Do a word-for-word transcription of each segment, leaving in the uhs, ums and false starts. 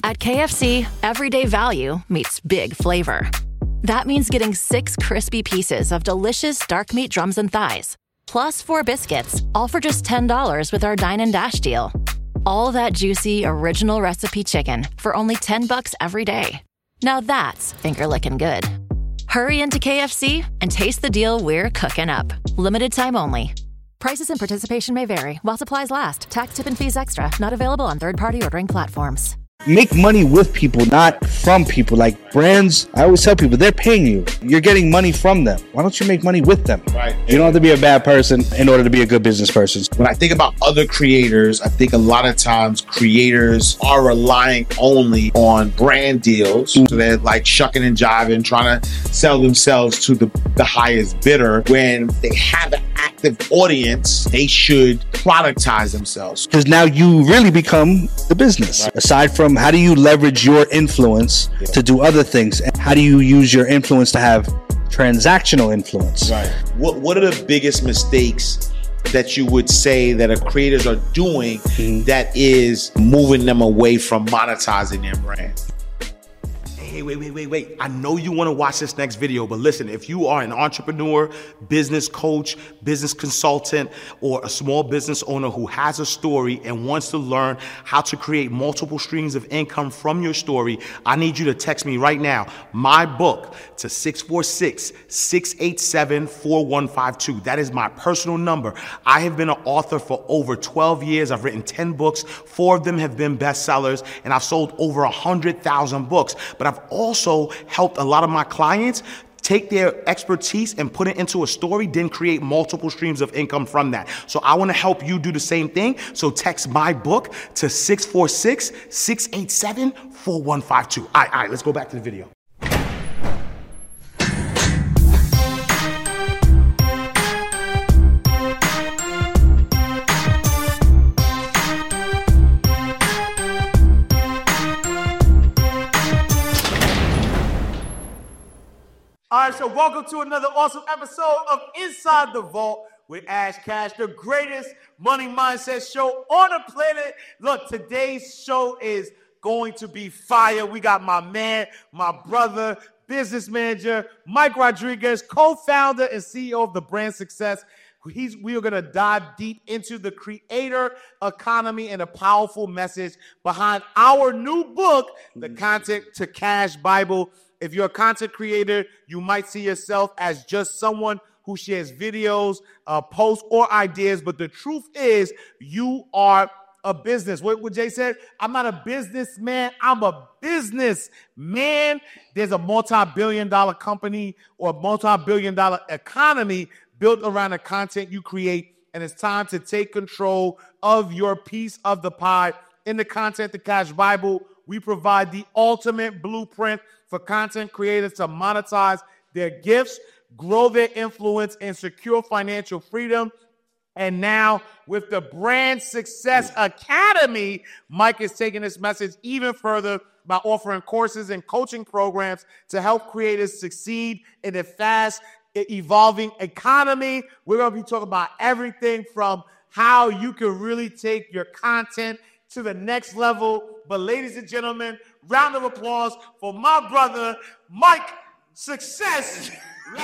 At K F C, everyday value meets big flavor. That means getting six crispy pieces of delicious dark meat drums and thighs, plus four biscuits, all for just ten dollars with our Dine and Dash deal. All that juicy, original recipe chicken for only ten bucks every day. Now that's finger-licking good. Hurry into K F C and taste the deal we're cooking up. Limited time only. Prices and participation may vary while supplies last. Tax, tip, and fees extra. Not available on third-party ordering platforms. Make money with people, not from people. Like brands, I always tell people, they're paying you. You're getting money from them. Why don't you make money with them? Right. You don't have to be a bad person in order to be a good business person. When I think about other creators, I think a lot of times creators are relying only on brand deals. So they're like shucking and jiving, trying to sell themselves to the, the highest bidder. When they have an active audience, they should productize themselves. Because now you really become the business. Right. Aside from how do you leverage your influence yeah. to do other things? And how do you use your influence to have transactional influence? Right. What What are the biggest mistakes that you would say that a creators are doing mm-hmm. that is moving them away from monetizing their brand? Hey, wait, wait, wait, wait. I know you want to watch this next video, but listen, if you are an entrepreneur, business coach, business consultant, or a small business owner who has a story and wants to learn how to create multiple streams of income from your story, I need you to text me right now, my book, to six four six, six eight seven, four one five two. That is my personal number. I have been an author for over twelve years. I've written ten books. Four of them have been bestsellers, and I've sold over one hundred thousand books. But I've also helped a lot of my clients take their expertise and put it into a story, then create multiple streams of income from that. So I want to help you do the same thing. So text my book to six four six, six eight seven, four one five two. All right, all right, let's go back to the video. All right, so welcome to another awesome episode of Inside the Vault with Ash Cash, the greatest money mindset show on the planet. Look, today's show is going to be fire. We got my man, my brother, business manager, Mike Rodriguez, co-founder and C E O of the Brand Success. He's, we are going to dive deep into the creator economy and a powerful message behind our new book, The Content to Cash Bible. If you're a content creator, you might see yourself as just someone who shares videos, uh, posts, or ideas. But the truth is, you are a business. What, what Jay said, I'm not a businessman. I'm a businessman. There's a multi-billion dollar company or a multi-billion dollar economy built around the content you create. And it's time to take control of your piece of the pie. In the Content to Cash Bible, we provide the ultimate blueprint for content creators to monetize their gifts, grow their influence, and secure financial freedom. And now, with the Brand Success Academy, Mike is taking this message even further by offering courses and coaching programs to help creators succeed in a fast evolving economy. We're going to be talking about everything from how you can really take your content to the next level. But ladies and gentlemen, round of applause for my brother, Mike Success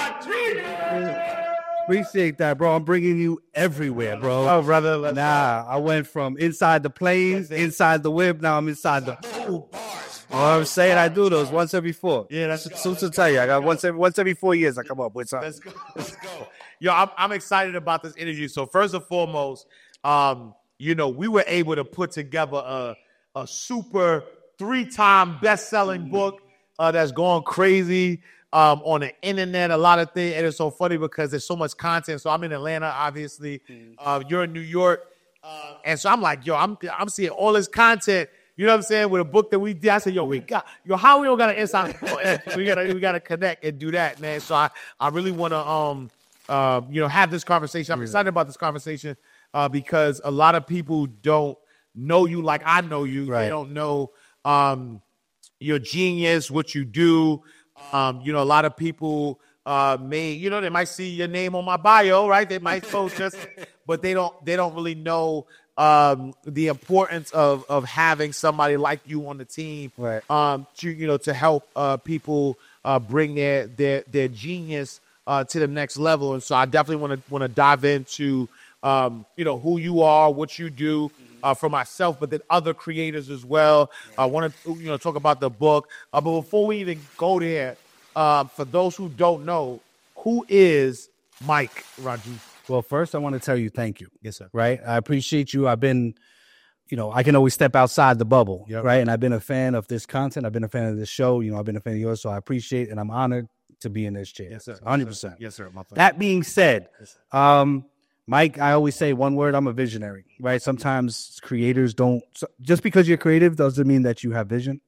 Rodriguez. Appreciate that, bro. I'm bringing you everywhere, bro. Oh, brother. Let's nah, go. I went from inside the planes, inside the whip. Now I'm inside the... Oh, bars. You know what I'm saying? I do those once every four. Yeah, that's so to tell you. I got once every once every four years I come up with something. Let's go. Let's go. Yo, I'm, I'm excited about this interview. So first and foremost, um, you know, we were able to put together a, a super three-time best-selling book uh, that's going crazy um, on the internet, a lot of things. And it's so funny because there's so much content. So I'm in Atlanta, obviously. Mm. Uh, you're in New York. Uh, and so I'm like, yo, I'm I'm seeing all this content, you know what I'm saying, with a book that we did. I said, yo, we got, yo, how we don't got an inside? we gotta we gotta connect and do that, man. So I, I really want to, um, uh, you know, have this conversation. I'm excited about this conversation uh, because a lot of people don't know you like I know you. Right. They don't know um, your genius, what you do. Um, you know, a lot of people uh, may, you know, they might see your name on my bio, right? They might post just, but they don't, they don't really know um, the importance of of having somebody like you on the team, right. um, to you know to help uh, people uh, bring their their their genius uh, to the next level. And so I definitely want to want to dive into um, you know who you are, what you do. Uh, for myself, but then other creators as well. I want to, you know, talk about the book. Uh, but before we even go there, uh, for those who don't know, who is Mike Rajif? Well, first, I want to tell you thank you. Yes, sir. Right? I appreciate you. I've been, you know, I can always step outside the bubble, Yep. right? And I've been a fan of this content. I've been a fan of this show. You know, I've been a fan of yours, so I appreciate and I'm honored to be in this chair. Yes, sir. one hundred percent. Yes, sir. My friend. That being said, Yes, sir. um, Mike, I always say one word, I'm a visionary, right? Sometimes creators don't, so just because you're creative doesn't mean that you have vision.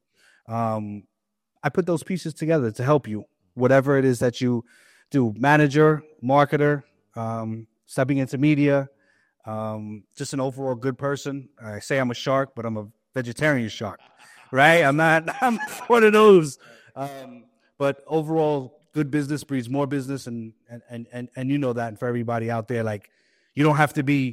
Um, I put those pieces together to help you, whatever it is that you do, manager, marketer, um, stepping into media, um, just an overall good person. I say I'm a shark, but I'm a vegetarian shark, right? I'm not, I'm one of those. Um, but overall, good business breeds more business, and, and, and, and, and you know that. And for everybody out there, like, you don't have to be,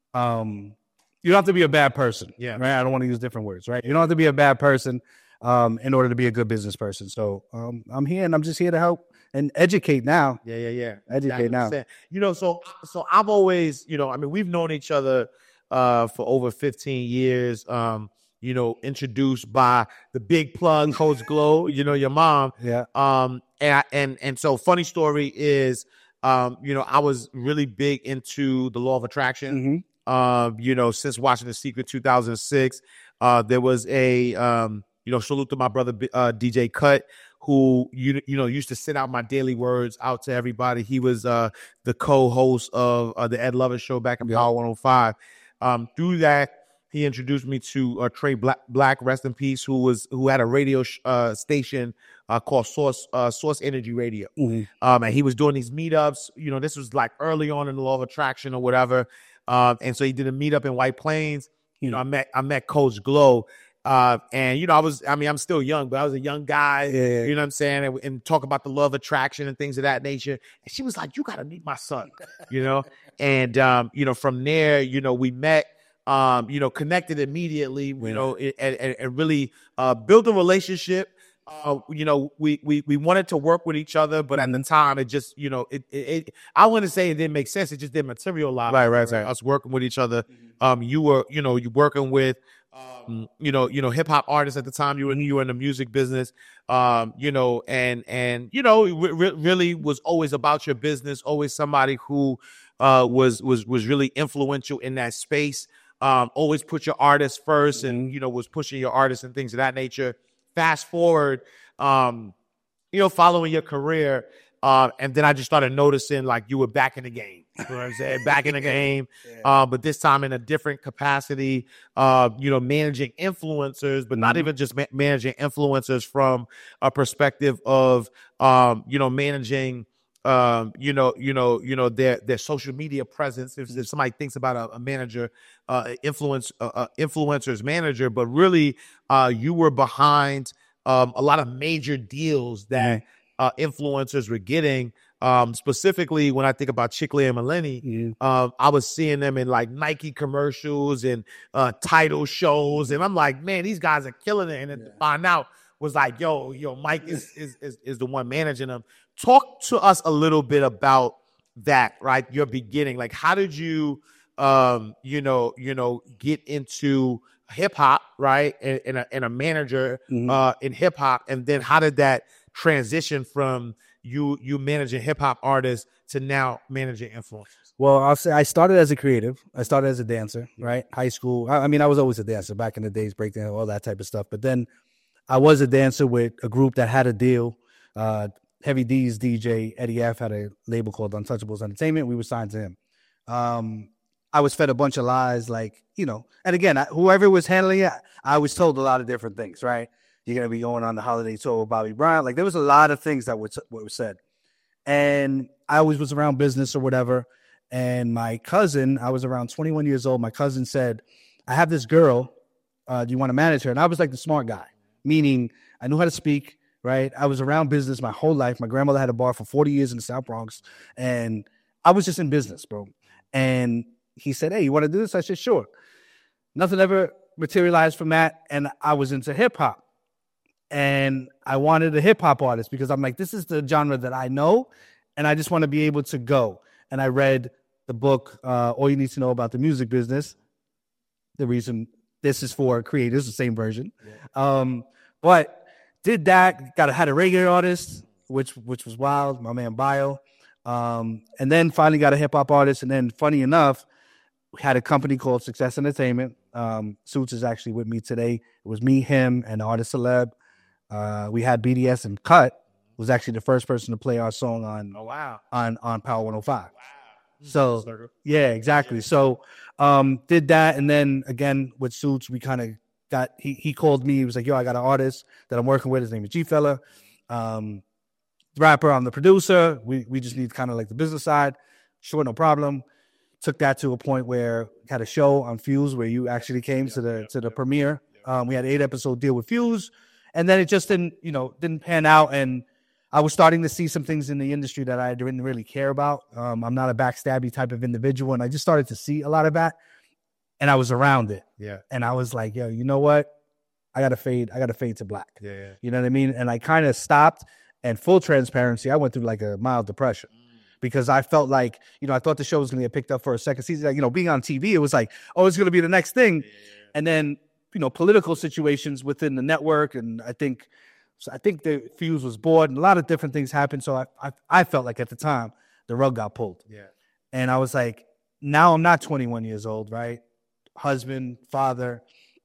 um, you don't have to be a bad person. Yeah. Right. I don't want to use different words. Right. You don't have to be a bad person, um, in order to be a good business person. So, um, I'm here and I'm just here to help and educate now. Yeah, yeah, yeah. Educate now. You know, so so I've always, you know, I mean, we've known each other uh, for over fifteen years. Um, you know, introduced by the big plug, Coach Glow. You know, your mom. Yeah. Um, and I, and and so funny story is. Um, you know, I was really big into the law of attraction. Mm-hmm. Um, you know, since watching The Secret two thousand six, uh, there was a, um, you know, salute to my brother, uh, D J Cut, who, you, you know, used to send out my daily words out to everybody. He was uh, the co-host of uh, the Ed Lover Show back in Yep. Power one oh five. Um, through that, he introduced me to uh, Trey Black, Black, rest in peace, who was who had a radio sh- uh, station uh, called Source uh, Source Energy Radio. Mm-hmm. Um, and he was doing these meetups. You know, this was like early on in the law of attraction or whatever. Um, and so he did a meetup in White Plains. You know, I met I met Coach Glow. Uh, and, you know, I was, I mean, I'm still young, but I was a young guy, Yeah. you know what I'm saying? And, and talk about the law of attraction and things of that nature. And she was like, you got to meet my son, you know? And, um, you know, from there, you know, we met, um, you know, connected immediately, you Yeah. know, and, and, and really uh, built a relationship. Uh, you know, we, we, we wanted to work with each other, but at the time it just, you know, it, it, it I wouldn't say it didn't make sense. It just didn't materialize. Right, right, right. Us working with each other. Um, you were, you know, you working with, um, you know, you know, hip hop artists at the time. You were, you were in the music business, um, you know, and, and, you know, it re- really was always about your business, always somebody who, uh, was, was, was really influential in that space. Um, always put your artist first and, you know, was pushing your artists and things of that nature. Fast forward, um, you know, following your career, uh, and then I just started noticing like you were back in the game. You know what I'm saying? Back in the game, uh, but this time in a different capacity. Uh, you know, managing influencers, but not even just ma- managing influencers from a perspective of, um, you know, managing. Um, you know, you know, you know, their their social media presence. If, if somebody thinks about a, a manager, uh, influence, uh, uh, influencers manager, but really, uh, you were behind um, a lot of major deals that uh, influencers were getting. Um, specifically, when I think about Chicley and Melanie, Yeah. um, I was seeing them in like Nike commercials and uh, title shows, and I'm like, man, these guys are killing it. And then to find out was like, yo, yo, Mike is is is, is the one managing them. Talk to us a little bit about that, right? Your beginning, like, how did you, um, you know, you know, get into hip hop, right? And, and, a, and a manager Mhm. uh, in hip hop, and then how did that transition from you you managing hip hop artists to now managing influencers? Well, I'll say I started as a creative. I started as a dancer, right? High school. I, I mean, I was always a dancer back in the days, breakdance, all that type of stuff. But then I was a dancer with a group that had a deal. Uh, Heavy D's D J, Eddie F, had a label called Untouchables Entertainment. We were signed to him. Um, I was fed a bunch of lies, like, you know, and again, I, whoever was handling it, I was told a lot of different things, right? You're going to be going on the holiday tour with Bobby Bryant. Like, there was a lot of things that were, what was said. And I always was around business or whatever. And my cousin, I was around twenty-one years old. My cousin said, I have this girl. Uh, do you want to manage her? And I was like the smart guy, meaning I knew how to speak, right? I was around business my whole life. My grandmother had a bar for forty years in the South Bronx. And I was just in business, bro. And he said, hey, you want to do this? I said, sure. nothing ever materialized from that. And I was into hip hop. And I wanted a hip hop artist because I'm like, this is the genre that I know. And I just want to be able to go. And I read the book, uh, All You Need to Know About the Music Business. The reason this is for creators, the same version. Yeah. Um, but did that, got a, had a reggae artist, which which was wild, my man Bio. Um, and then finally got a hip hop artist. And then funny enough, we had a company called Success Entertainment. Um, Suits is actually with me today. It was me, him, and the artist Celeb. Uh, we had B D S and Cut was actually the first person to play our song on oh, wow. on on Power one oh five. Wow. So yeah, exactly. So um, did that, and then again with Suits, we kind of got. He he called me. He was like, "Yo, I got an artist that I'm working with. His name is G Fella, um, rapper. I'm the producer. We we just need kind of like the business side. Sure, no problem." Took that to a point where we had a show on Fuse where you actually came to the to the premiere. Um, we had an eight episode deal with Fuse, and then it just didn't you know didn't pan out. And I was starting to see some things in the industry that I didn't really care about. Um, I'm not a backstabby type of individual, and I just started to see a lot of that, and I was around it. Yeah. And I was like, yo, you know what? I got to fade. I got to fade to black. Yeah, yeah. You know what I mean? And I kind of stopped, and full transparency, I went through like a mild depression mm. because I felt like, you know, I thought the show was going to get picked up for a second season. Like, you know, being on T V, it was like, oh, it's going to be the next thing. Yeah. And then, you know, political situations within the network, and I think – So I think the Fuse was bored, and a lot of different things happened. So I, I, I felt like at the time the rug got pulled. Yeah. And I was like, now I'm not twenty-one years old, right? Husband, father.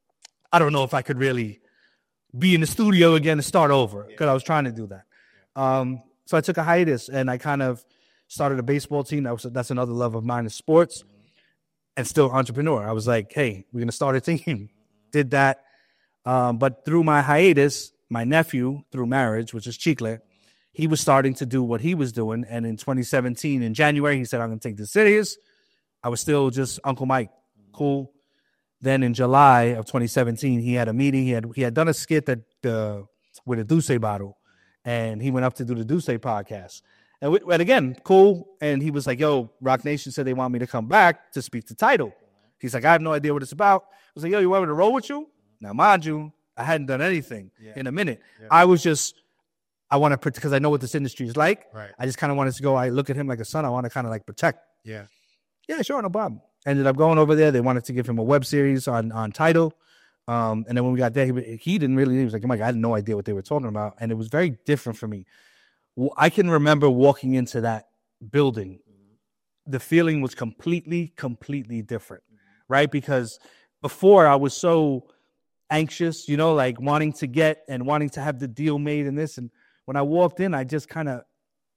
I don't know if I could really be in the studio again and start over because yeah. I was trying to do that. Yeah. Um, so I took a hiatus, and I kind of started a baseball team. That was that's another love of mine is sports, mm-hmm. and still entrepreneur. I was like, hey, we're gonna start a team. Did that, um, but through my hiatus. My nephew, through marriage, which is Chicle, he was starting to do what he was doing. And in twenty seventeen, in January, he said, I'm going to take this serious. I was still just Uncle Mike. Cool. Then in July of twenty seventeen, he had a meeting. He had he had done a skit that uh, with a Douce bottle. And he went up to do the Douce podcast. And, we, and again, cool. And he was like, yo, Rock Nation said they want me to come back to speak to Tidal. He's like, I have no idea what it's about. I was like, yo, you want me to roll with you? Now, mind you, I hadn't done anything yeah. in a minute. Yeah. I was just, I want to, because I know what this industry is like. Right. I just kind of wanted to go, I look at him like a son. I want to kind of like protect. Yeah. Yeah, sure, no problem. Ended up going over there. They wanted to give him a web series on, on Tidal. Um, and then when we got there, he, he didn't really, he was like, oh my God, I had no idea what they were talking about. And it was very different for me. I can remember walking into that building. The feeling was completely, completely different, right? Because before I was so anxious, you know, like wanting to get and wanting to have the deal made and this. And when I walked in, I just kind of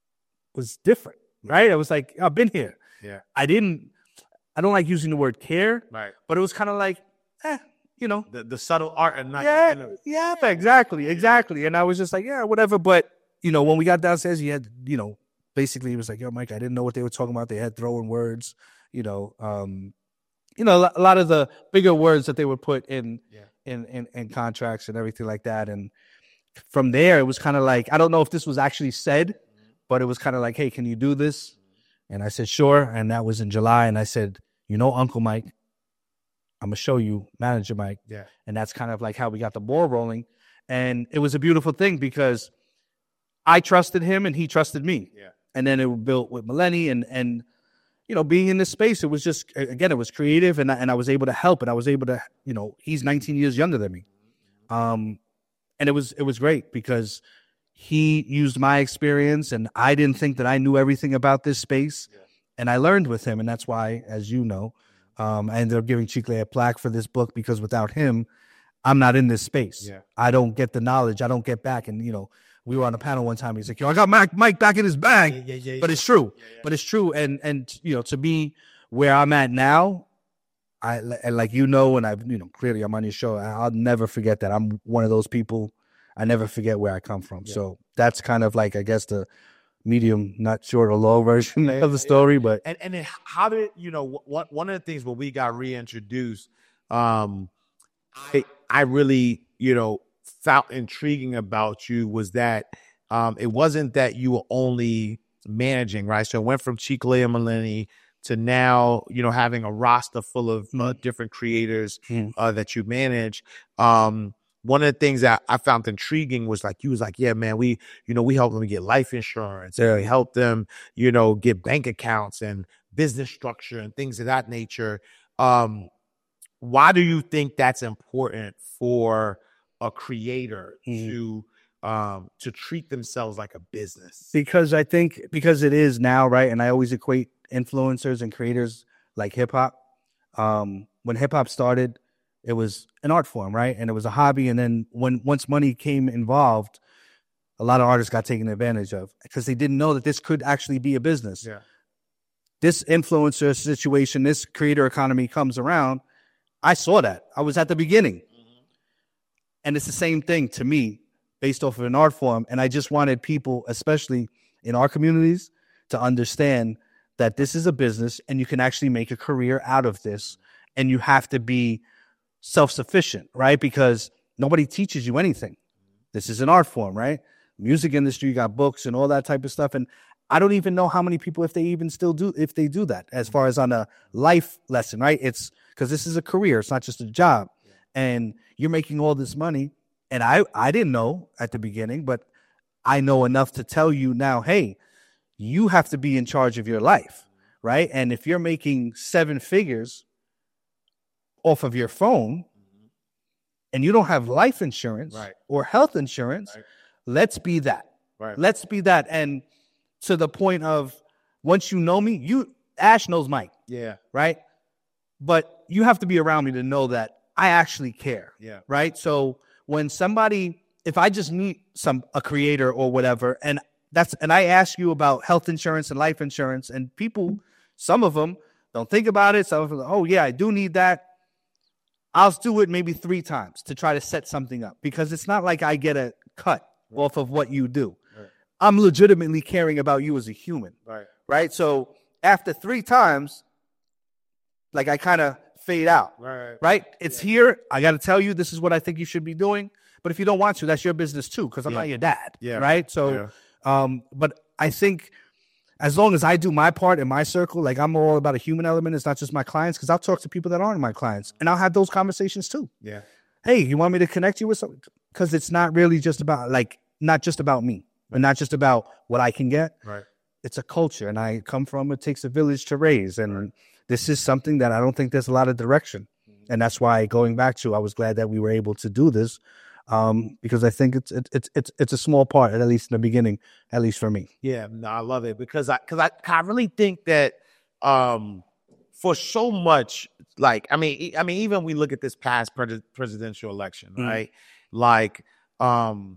was different, right? I was like, I've been here. Yeah. I didn't, I don't like using the word care, right? But it was kind of like, eh, you know. The, the subtle art and not. Yeah, kind of, yeah, exactly, exactly. And I was just like, yeah, whatever. But, you know, when we got downstairs, he had, you know, basically he was like, yo, Mike, I didn't know what they were talking about. They had throwing words, you know, um, you know, a lot of the bigger words that they would put in, yeah. in, in, in contracts and everything like that. And from there, it was kind of like, I don't know if this was actually said, mm-hmm. but it was kind of like, hey, can you do this? Mm-hmm. And I said, sure. And that was in July. And I said, you know, Uncle Mike, I'm going to show you Manager Mike. Yeah. And that's kind of like how we got the ball rolling. And it was a beautiful thing because I trusted him and he trusted me. Yeah. And then it was built with Melanie and, and, you know, being in this space, it was just, again, it was creative and I, and I was able to help and I was able to, you know, he's nineteen years younger than me. Um, and it was, it was great because he used my experience and I didn't think that I knew everything about this space. Yeah. And I learned with him. And that's why, as you know, um, I ended up giving Chicle a plaque for this book because without him, I'm not in this space. Yeah. I don't get the knowledge. I don't get back. And, you know, we were on a panel one time. He's like, yo, I got Mike, Mike back in his bag. Yeah, yeah, yeah, but it's true. Yeah, yeah. But it's true. And, and you know, to be where I'm at now, I and like you know, and I've, you know, clearly I'm on your show. I'll never forget that. I'm one of those people. I never forget where I come from. Yeah. So that's kind of like, I guess, the medium, not short or low version of the story. But and and then how did, you know, one one of the things when we got reintroduced, um, I I really, you know, felt intriguing about you was that um, it wasn't that you were only managing, right? So it went from Chicle and Melanie to now, you know, having a roster full of uh, different creators Mm. uh, that you manage. Um, one of the things that I found intriguing was like, you was like, yeah, man, we, you know, we help them get life insurance. And we help them, you know, get bank accounts and business structure and things of that nature. Um, why do you think that's important for a creator Mm. to um, to treat themselves like a business? Because I think because it is now, right? And I always equate influencers and creators like hip hop. Um, when hip hop started, it was an art form, right? And it was a hobby. And then when once money came involved, a lot of artists got taken advantage of because they didn't know that this could actually be a business. Yeah. This influencer situation, this creator economy comes around. I saw that. I was at the beginning. Mm-hmm. And it's the same thing to me based off of an art form. And I just wanted people, especially in our communities, to understand that this is a business and you can actually make a career out of this. And you have to be self-sufficient, right? Because nobody teaches you anything. This is an art form, right? Music industry, you got books and all that type of stuff. And I don't even know how many people, if they even still do, if they do that as far as on a life lesson, right? It's because this is a career. It's not just a job. And you're making all this money. And I, I didn't know at the beginning, but I know enough to tell you now, hey, you have to be in charge of your life, right? And if you're making seven figures off of your phone and you don't have life insurance Right. or health insurance, Right. let's be that. Right. Let's be that. And to the point of once you know me, you Ash knows Mike, Yeah. right? But you have to be around me to know that I actually care. Yeah. Right. So when somebody, if I just meet some a creator or whatever, and that's and I ask you about health insurance and life insurance, and people, some of them don't think about it. Some of them, oh yeah, I do need that. I'll do it maybe three times to try to set something up because it's not like I get a cut right. off of what you do. Right. I'm legitimately caring about you as a human. Right. Right. So after three times, like I kind of fade out. Right. Right. It's yeah. here. I got to tell you, this is what I think you should be doing. But if you don't want to, that's your business too, because I'm yeah. not your dad. Yeah. Right. So, yeah. um, but I think as long as I do my part in my circle, like I'm all about a human element. It's not just my clients, because I'll talk to people that aren't my clients and I'll have those conversations too. Yeah. Hey, you want me to connect you with something? Because it's not really just about like, not just about me and not just about what I can get. Right. It's a culture, and I come from, it takes a village to raise. And right. this is something that I don't think there's a lot of direction. Mm-hmm. And that's why going back to, I was glad that we were able to do this. Um, because I think it's it's it's it's a small part, at least in the beginning, at least for me. Yeah, no, I love it because I because I, I really think that um, for so much, like I mean I mean even we look at this past pre- presidential election, mm-hmm. right? Like um,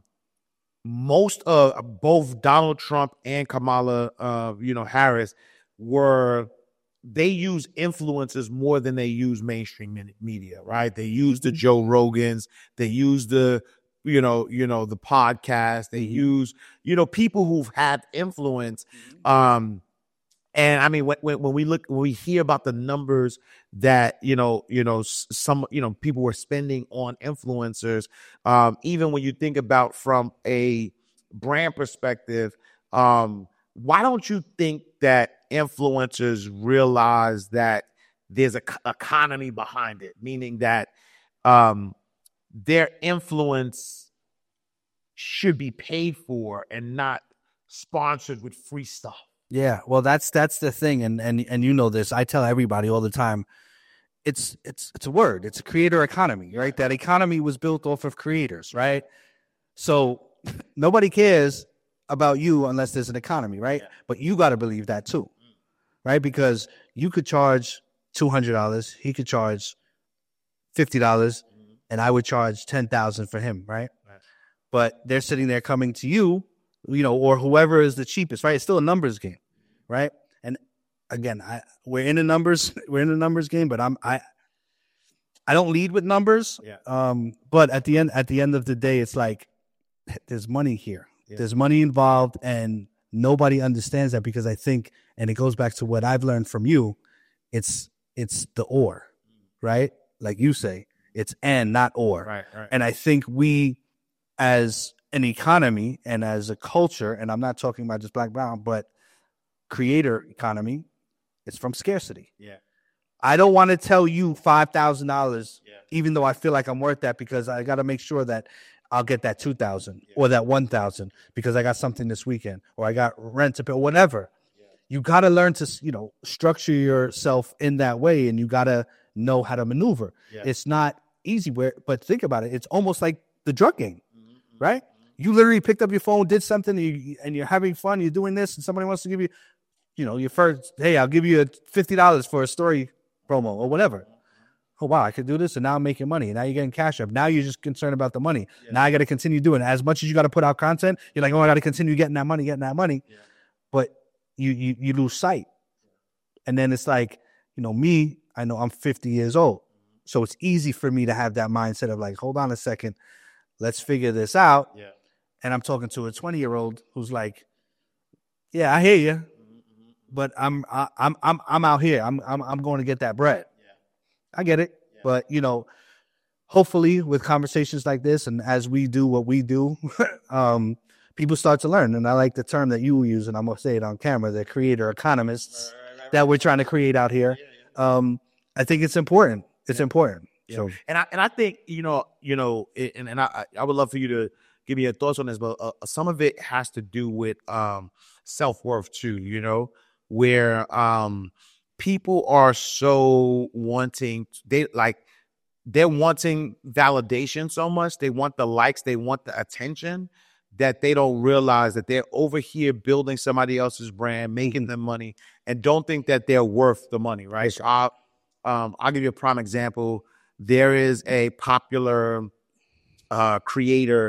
most of both Donald Trump and Kamala, uh, you know, Harris were. They use influencers more than they use mainstream media, right? They use the Joe Rogans, they use the, you know, you know, the podcast, they use, you know, people who've had influence. Um, and I mean, when, when we look, when we hear about the numbers that, you know, you know, some, you know, people were spending on influencers, um, even when you think about from a brand perspective, um, why don't you think that influencers realize that there's a c- economy behind it, meaning that um, their influence should be paid for and not sponsored with free stuff? Yeah, well, that's that's the thing, and and and you know this. I tell everybody all the time. It's it's it's a word. It's a creator economy, right? That economy was built off of creators, right? So nobody cares about you unless there's an economy, right? Yeah. But you got to believe that too, right? Because you could charge two hundred dollars, he could charge fifty dollars, mm-hmm. and I would charge ten thousand dollars for him, right? right? But they're sitting there coming to you, you know, or whoever is the cheapest, right? It's still a numbers game, right? And again, I we're in a numbers, we're in a numbers game, but I'm I I don't lead with numbers. Yeah. Um, but at the end, at the end of the day, it's like there's money here. Yeah. There's money involved, and nobody understands that, because I think, and it goes back to what I've learned from you, it's it's the or, right? Like you say, it's and, not or. Right, right. And I think we, as an economy and as a culture, and I'm not talking about just Black Brown, but creator economy, It's from scarcity. Yeah. I don't want to tell you five thousand dollars, Yeah. even though I feel like I'm worth that, because I got to make sure that I'll get that two thousand Yeah. or that one thousand because I got something this weekend or I got rent to pay or whatever. Yeah. You got to learn to, you know, structure yourself in that way, and you got to know how to maneuver. Yeah. It's not easy, where, but think about it. It's almost like the drug game, Mm-hmm. right? You literally picked up your phone, did something, and, you, and you're having fun. You're doing this, and somebody wants to give you, you know, your first, hey, I'll give you fifty dollars for a story promo or whatever. Oh, wow, I could do this, and now I'm making money. And now you're getting cash up. Now you're just concerned about the money. Yeah. Now I got to continue doing it. As much as you got to put out content, you're like, oh, I got to continue getting that money, getting that money. Yeah. But you, you you lose sight. And then it's like, you know, me, I know I'm fifty years old. So it's easy for me to have that mindset of like, hold on a second, let's figure this out. Yeah. And I'm talking to a twenty-year-old who's like, yeah, I hear you, but I'm I, I'm I'm I'm out here. I'm I'm I'm going to get that bread. Yeah. I get it, yeah. But you know, hopefully with conversations like this, and as we do what we do, um, people start to learn. And I like the term that you use, and I'm gonna say it on camera: the creator economists right, right, right, that we're trying to create out here. Yeah, yeah. Um, I think it's important. It's yeah. important. Yeah. So, and I and I think you know you know, and and I I would love for you to give me your thoughts on this, but uh, some of it has to do with um, self-worth too. You know, where um, people are so wanting they like they're wanting validation so much. They want the likes. They want the attention that they don't realize that they're over here building somebody else's brand, making them money, and don't think that they're worth the money. Right. So I. Um, I'll give you a prime example. There is a popular uh, creator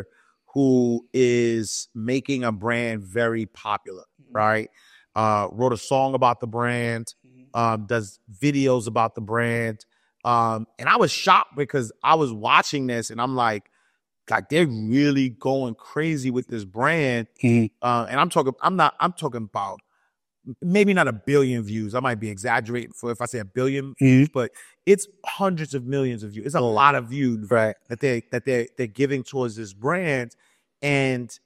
who is making a brand very popular, right? Uh, wrote a song about the brand, um, does videos about the brand. Um, and I was shocked because I was watching this and I'm like, like they're really going crazy with this brand. Mm-hmm. Uh, and I'm talking, I'm not, I'm talking about maybe not a billion views. I might be exaggerating for if I say a billion, mm-hmm. but it's hundreds of millions of views. It's a lot of views, right? That they that they they're giving towards this brand, and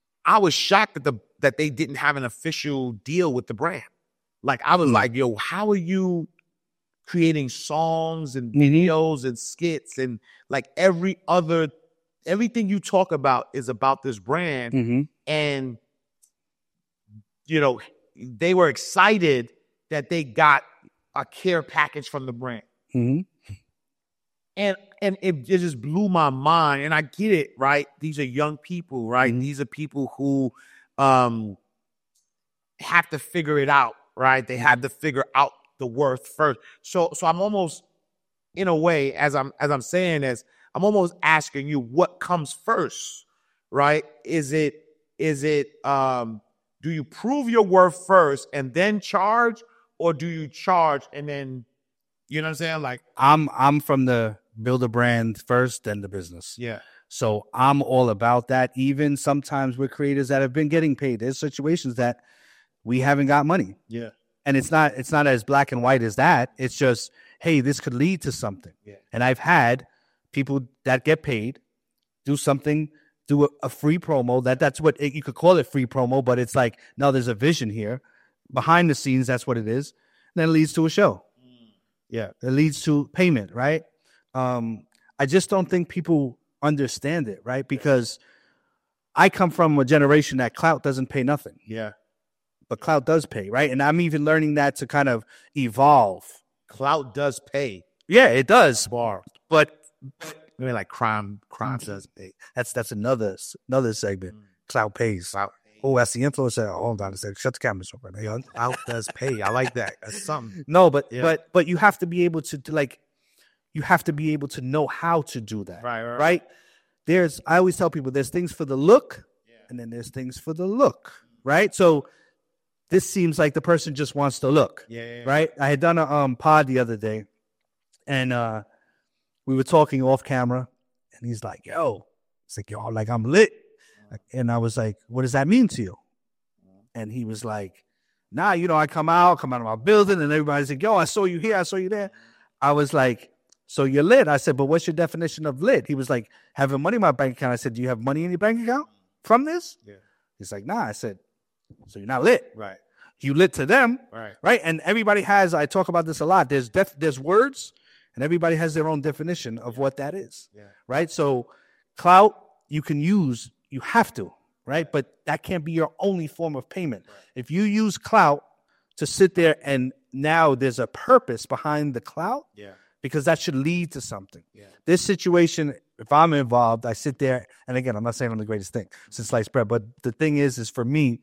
I was shocked that the that they didn't have an official deal with the brand. Like I was mm-hmm. like, yo, how are you creating songs and videos and skits and like every other everything you talk about is about this brand, mm-hmm. and you know. They were excited that they got a care package from the brand. Mm-hmm. And and it, it just blew my mind. And I get it, right? These are young people, right? Mm-hmm. These are people who um, have to figure it out, right? They have to figure out the worth first. So so I'm almost, in a way, as I'm as I'm saying this, I'm almost asking you what comes first, right? Is it is it um do you prove your worth first and then charge, or do you charge and then, you know what I'm saying? Like I'm I'm from the build a brand first, then the business. Yeah. So I'm all about that. Even sometimes with creators that have been getting paid, there's situations that we haven't got money. Yeah. And it's not it's not as black and white as that. It's just, hey, this could lead to something. Yeah. And I've had people that get paid do something. Do a, a free promo. That that's what it, you could call it, free promo, but it's like, no, there's a vision here. Behind the scenes, that's what it is. And then it leads to a show. Yeah, it leads to payment, right? Um, I just don't think people understand it, right? Because I come from a generation that clout doesn't pay nothing. Yeah. But clout does pay, right? And I'm even learning that to kind of evolve. Clout does pay. Yeah, it does. Bar. But... I mean, like crime, crime does pay. That's that's another another segment. Mm. Clout pays. Clout. Oh, that's the influencer. Oh, hold on a second. Shut the cameras off right now. Clout does pay. I like that. That's something. No, but yeah. but but you have to be able to, to like, you have to be able to know how to do that. Right, right. Right. There's. I always tell people there's things for the look, yeah. and then there's things for the look. Right. So this seems like the person just wants to look. Yeah. yeah, yeah. Right. I had done a um pod the other day, and uh. we were talking off camera, and he's like, yo, it's like, yo, like I'm lit. And I was like, what does that mean to you? And he was like, nah, you know, I come out, come out of my building, and everybody's like, yo, I saw you here, I saw you there. I was like, so you're lit. I said, but what's your definition of lit? He was like, having money in my bank account. I said, do you have money in your bank account from this? Yeah. He's like, nah. I said, so you're not lit. Right. you lit to them, Right. right? And everybody has, I talk about this a lot, there's def, there's words, and everybody has their own definition of what that is, Yeah. right? So clout you can use, you have to, right? But that can't be your only form of payment. Right. If you use clout to sit there and now there's a purpose behind the clout, Yeah. because that should lead to something. Yeah. This situation, if I'm involved, I sit there, and again, I'm not saying I'm the greatest thing since sliced bread, but the thing is, is for me,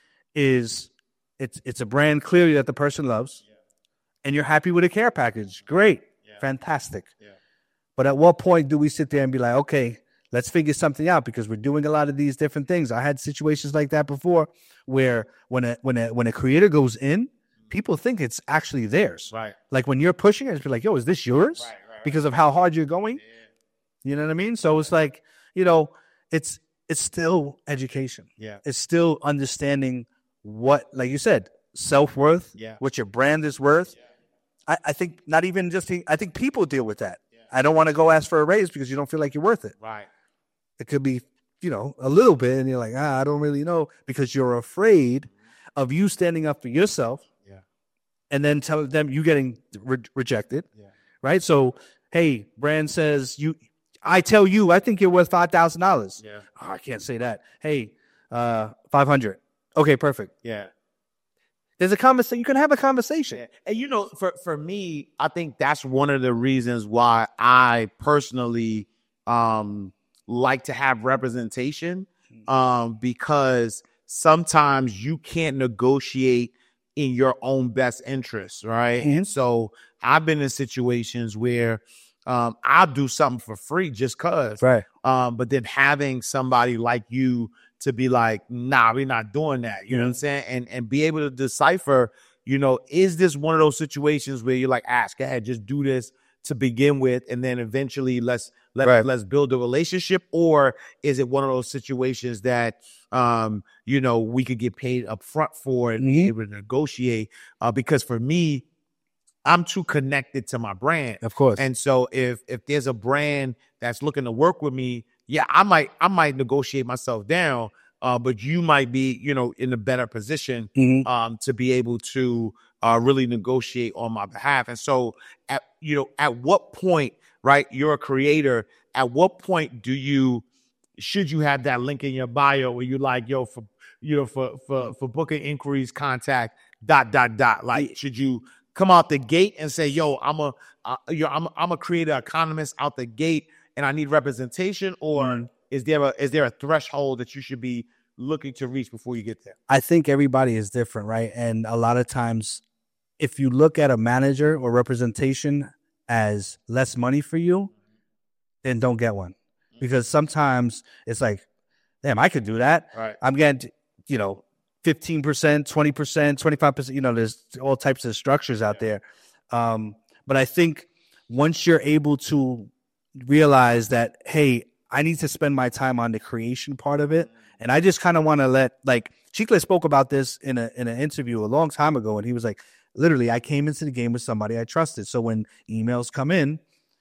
is it's it's a brand clearly that the person loves, Yeah. and you're happy with a care package. Great, Yeah. fantastic. Yeah. But at what point do we sit there and be like, okay, let's figure something out, because we're doing a lot of these different things. I had situations like that before, where when a when a when a creator goes in, people think it's actually theirs. Right. Like when you're pushing it, it's like, yo, is this yours? Right, right, right. Because of how hard you're going. Yeah. You know what I mean? So it's like, you know, it's it's still education. Yeah. It's still understanding what, like you said, self-worth, Yeah. what your brand is worth. Yeah. I, I think not even just, the, I think people deal with that. Yeah. I don't want to go ask for a raise because you don't feel like you're worth it. Right. It could be, you know, a little bit, and you're like, ah, I don't really know, because you're afraid of you standing up for yourself. Yeah. And then tell them you getting re- rejected. Yeah. Right. So, hey, brand says you, I tell you, I think you're worth five thousand dollars. Yeah. Oh, I can't say that. Hey, uh, five hundred. Okay, perfect. Yeah. There's a conversation. You can have a conversation. Yeah. And you know, for, for me, I think that's one of the reasons why I personally um, like to have representation, um, because sometimes you can't negotiate in your own best interest, right? Mhm. So I've been in situations where um, I'll do something for free just cause, Right. um, but then having somebody like you to be like, nah, we're not doing that. You know what I'm saying? And and be able to decipher, you know, is this one of those situations where you're like, ask, go ahead, just do this to begin with, and then eventually let's let, Right. let's build a relationship? Or is it one of those situations that um, you know, we could get paid up front for and be Mhm. able to negotiate? Uh, because for me, I'm too connected to my brand. Of course. And so if if there's a brand that's looking to work with me, yeah, I might I might negotiate myself down, uh, but you might be, you know, in a better position Mhm. um, to be able to uh, really negotiate on my behalf. And so, at you know, at what point, right? You're a creator. At what point do you should you have that link in your bio where you like, yo, for you know, for for for booking inquiries, contact dot dot dot. Like, should you come out the gate and say, yo, I'm a, uh, yo, I'm, I'm a creator economist out the gate, and I need representation? Or Mm. is there a, is there a threshold that you should be looking to reach before you get there? I think everybody is different, right? And a lot of times, if you look at a manager or representation as less money for you, then don't get one. Because sometimes it's like, damn, I could do that. Right. I'm getting, you know, fifteen percent, twenty percent, twenty-five percent, you know, there's all types of structures out there. Um, but I think once you're able to realize that, hey, I need to spend my time on the creation part of it. And I just kind of want to let, like, Chicle spoke about this in a in an interview a long time ago. And he was like, literally, I came into the game with somebody I trusted. So when emails come in,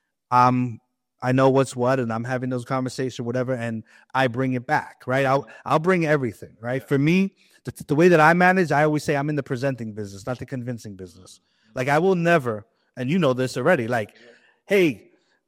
um, I know what's what, and I'm having those conversations, whatever, and I bring it back, right? I'll I'll bring everything, right? For me, the, the way that I manage, I always say I'm in the presenting business, not the convincing business. Like, I will never, and you know this already, like, hey,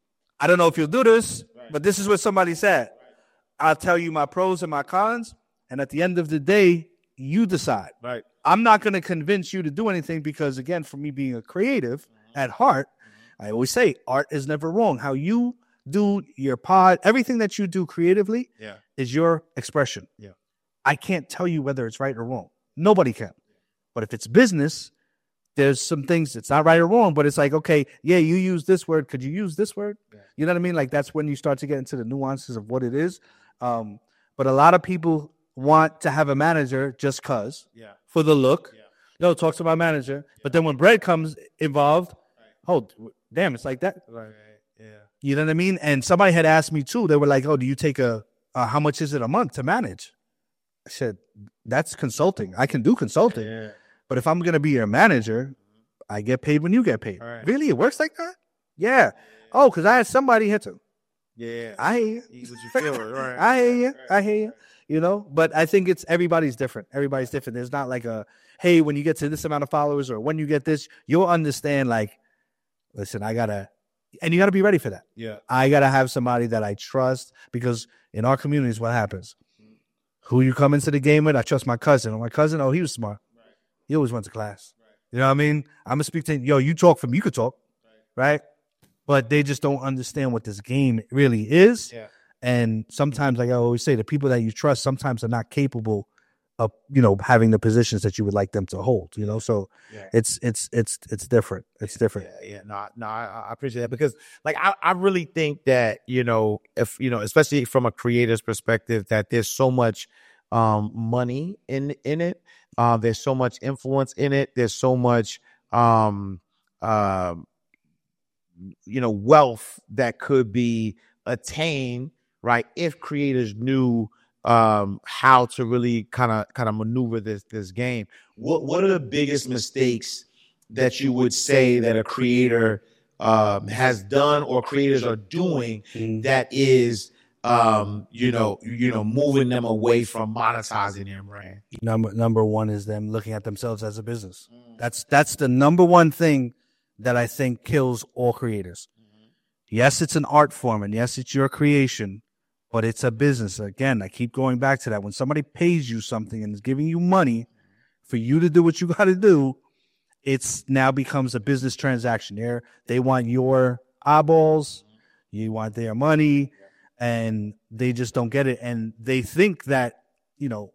I don't know if you'll do this, but this is what somebody said. I'll tell you my pros and my cons, and at the end of the day, you decide. Right. I'm not going to convince you to do anything because, again, for me being a creative at heart, I always say art is never wrong. How you do your pod, everything that you do creatively Yeah. is your expression. Yeah. I can't tell you whether it's right or wrong. Nobody can. But if it's business, there's some things it's not right or wrong, but it's like, okay, yeah, you use this word. Could you use this word? Yeah. You know what I mean? Like, that's when you start to get into the nuances of what it is. Um, but a lot of people want to have a manager just cause Yeah. for the look. Yeah. No, talk to my manager. But then when bread comes involved, oh, damn, it's like that. Right. Yeah. You know what I mean? And somebody had asked me too. They were like, oh, do you take a, uh, how much is it a month to manage? I said, that's consulting. I can do consulting. Yeah. But if I'm going to be your manager, I get paid when you get paid. All right. Really? It works like that? Yeah. Oh, because I had somebody here too. Yeah. I hear you. Eat what you feel, right? I hear you. I hear you. you know. But I think it's everybody's different. Everybody's different. There's not like a, hey, when you get to this amount of followers or when you get this, you'll understand like, listen, I gotta, and you gotta be ready for that. Yeah. I gotta have somebody that I trust, because in our communities, what happens? Who you come into the game with? I trust my cousin. My cousin, oh, he was smart. Right. He always went to class. Right. You know what I mean? I'm gonna speak to yo. You talk from, you could talk, right? right? But they just don't understand what this game really is. Yeah. And sometimes, like I always say, the people that you trust sometimes are not capable of, you know, having the positions that you would like them to hold. You know, so yeah. it's it's it's it's different. It's different. Yeah, yeah. No, no, I, I appreciate that, because, like, I, I really think that, you know, if you know, especially from a creator's perspective, that there's so much um, money in in it. Uh, there's so much influence in it. There's so much, um, uh, you know, wealth that could be attained, right, if creators knew um, how to really kind of kind of maneuver this this game. What what are the biggest mistakes that you would say that a creator um, has done or creators are doing that is, um, you know, you know, moving them away from monetizing their brand? Number number one is them looking at themselves as a business. Mm. That's that's the number one thing that I think kills all creators. Mm-hmm. Yes, it's an art form, and yes, it's your creation, but it's a business. Again, I keep going back to that. When somebody pays you something and is giving you money for you to do what you got to do, it's now becomes a business transaction. There, they want your eyeballs, you want their money, and they just don't get it. And they think that, you know,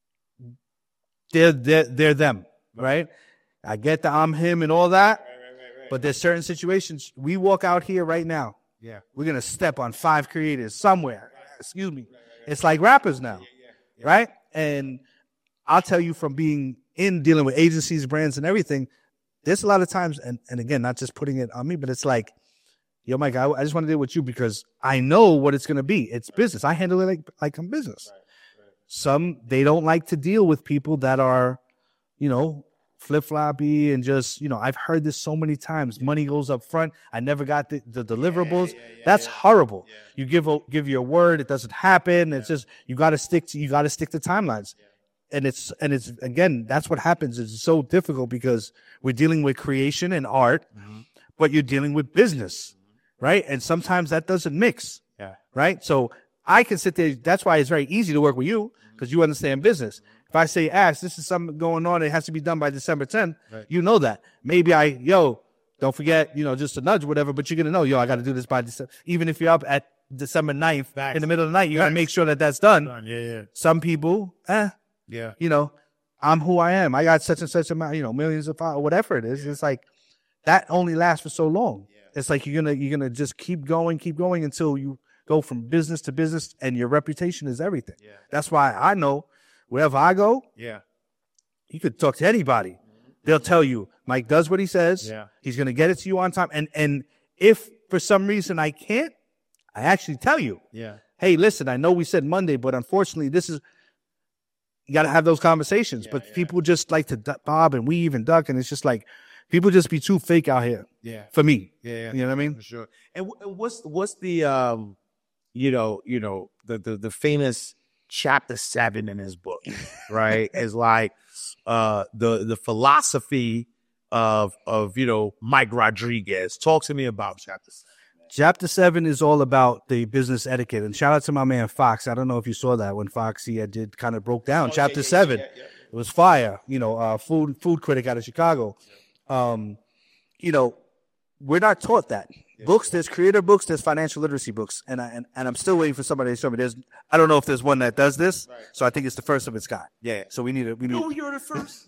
they're they're, they're them, right? I get the I'm him and all that. But there's certain situations. We walk out here right now. Yeah. We're going to step on five creators somewhere. Excuse me. It's like rappers now. Right? And I'll tell you, from being in dealing with agencies, brands, and everything, there's a lot of times, and, and again, not just putting it on me, but it's like, yo, Mike, I, I just want to deal with you because I know what it's going to be. It's business. I handle it like, like I'm business. Some, they don't like to deal with people that are, you know, flip-floppy and just, you know, I've heard this so many times. Yeah. Money goes up front. I never got the, the deliverables. Yeah, yeah, yeah, That's yeah. horrible. Yeah. You give a, give your word, it doesn't happen. Yeah. It's just, you got to stick to, you got to stick to timelines. Yeah. And it's, and it's, again, that's what happens. It's so difficult because we're dealing with creation and art, mm-hmm. but you're dealing with business, mm-hmm. right? And sometimes that doesn't mix. Yeah. Right. So I can sit there. That's why it's very easy to work with you, because mm-hmm. you understand business. If I say, Ash, this is something going on, it has to be done by December tenth, right. You know that. Maybe I, yo, don't forget, you know, just a nudge, whatever, but you're going to know, yo, I got to do this by December. Even if you're up at December ninth, Facts. In the middle of the night, you got to make sure that that's done. done. Yeah, yeah. Some people, eh, yeah. you know, I'm who I am. I got such and such amount, you know, millions of followers, whatever it is. Yeah. It's like, that only lasts for so long. Yeah. It's like you're going to, you're going to just keep going, keep going until you go from business to business, and your reputation is everything. Yeah. That's why I know, wherever I go, yeah, you could talk to anybody. Mm-hmm. They'll tell you, Mike does what he says. Yeah. He's going to get it to you on time. And and if for some reason I can't, I actually tell you, yeah, hey, listen, I know we said Monday, but unfortunately this is, you got to have those conversations. Yeah, but yeah. people just like to bob and weave and duck. And it's just like, people just be too fake out here. Yeah. For me. Yeah. yeah. You know what I mean? For sure. And w- what's, what's the, um, you know, you know, the, the, the famous chapter seven in his book, right, is like uh, the the philosophy of of you know Mike Rodriguez. Talk to me about chapter seven. Chapter seven is all about the business etiquette, and shout out to my man Fox. I don't know if you saw that when Fox he had did kind of broke down oh, chapter yeah, yeah, seven. Yeah, yeah, yeah. It was fire, you know, uh, food food critic out of Chicago. Um, you know, we're not taught that. Books, there's creator books, there's financial literacy books, and I and, and I'm still waiting for somebody to show me. There's, I don't know if there's one that does this, right. So I think it's the first of its kind. Yeah. So we need to. We need. No, you're the first.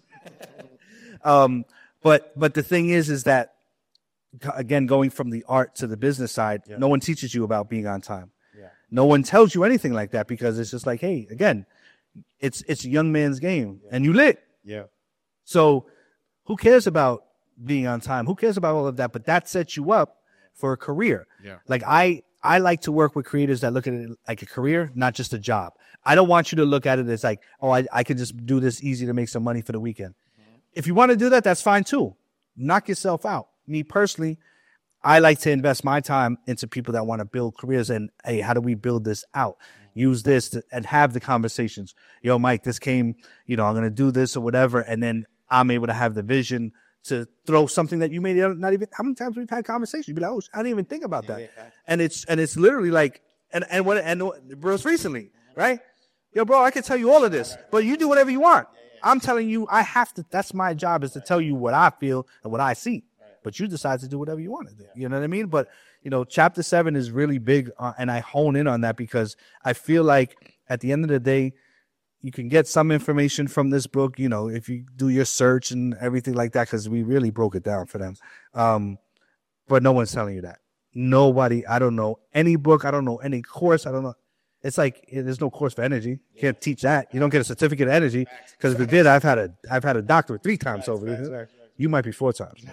um, but but the thing is, is that again, going from the art to the business side, yeah. no one teaches you about being on time. Yeah. No one tells you anything like that, because it's just like, hey, again, it's it's a young man's game, yeah. and you lit. Yeah. So who cares about being on time? Who cares about all of that? But that sets you up for a career. Yeah. Like I, I like to work with creators that look at it like a career, not just a job. I don't want you to look at it as like, oh, I, I can just do this easy to make some money for the weekend. Mm-hmm. If you want to do that, that's fine too. Knock yourself out. Me personally, I like to invest my time into people that want to build careers and, hey, how do we build this out? Use this to, and have the conversations. Yo, Mike, this came, you know, I'm going to do this or whatever. And then I'm able to have the vision to throw something that you may not even, how many times we've had conversations? You'd be like, oh, I didn't even think about that. And it's, and it's literally like, and, and what, and bros recently, right? Yo, bro, I can tell you all of this, but you do whatever you want. I'm telling you, I have to, that's my job, is to tell you what I feel and what I see. But you decide to do whatever you want to do. You know what I mean? But, you know, chapter seven is really big, uh, and I hone in on that because I feel like at the end of the day, you can get some information from this book, you know, if you do your search and everything like that, because we really broke it down for them. Um, but no one's telling you that. Nobody, I don't know any book, I don't know any course, I don't know. It's like there's no course for energy. You can't teach that. You don't get a certificate of energy, because if it did, I've had a I've had a doctorate three times over. You might be four times.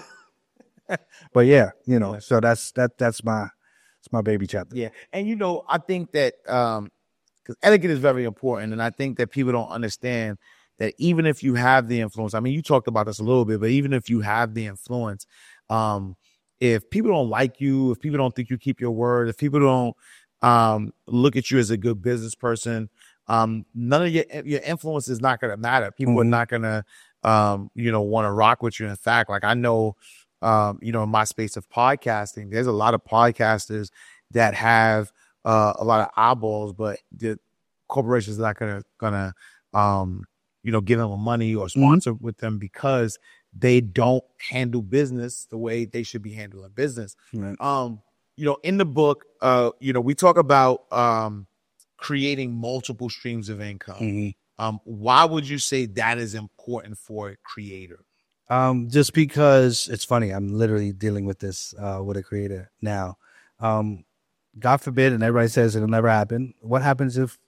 But yeah, you know, so that's that that's my it's my baby chapter. Yeah. And you know, I think that um because etiquette is very important, and I think that people don't understand that even if you have the influence, I mean, you talked about this a little bit, but even if you have the influence, um, if people don't like you, if people don't think you keep your word, if people don't um look at you as a good business person, um, none of your your influence is not gonna matter. People mm-hmm. are not gonna um, you know, want to rock with you. In fact, like I know Um, you know, in my space of podcasting, there's a lot of podcasters that have uh, a lot of eyeballs, but the corporations are not gonna gonna um, you know, give them money or sponsor mm-hmm. with them because they don't handle business the way they should be handling business. Right. Um, you know, in the book, uh, you know, we talk about um, creating multiple streams of income. Mm-hmm. Um, why would you say that is important for a creator? Um, just because it's funny, I'm literally dealing with this uh, with a creator now. Um, God forbid, and everybody says it'll never happen. What happens if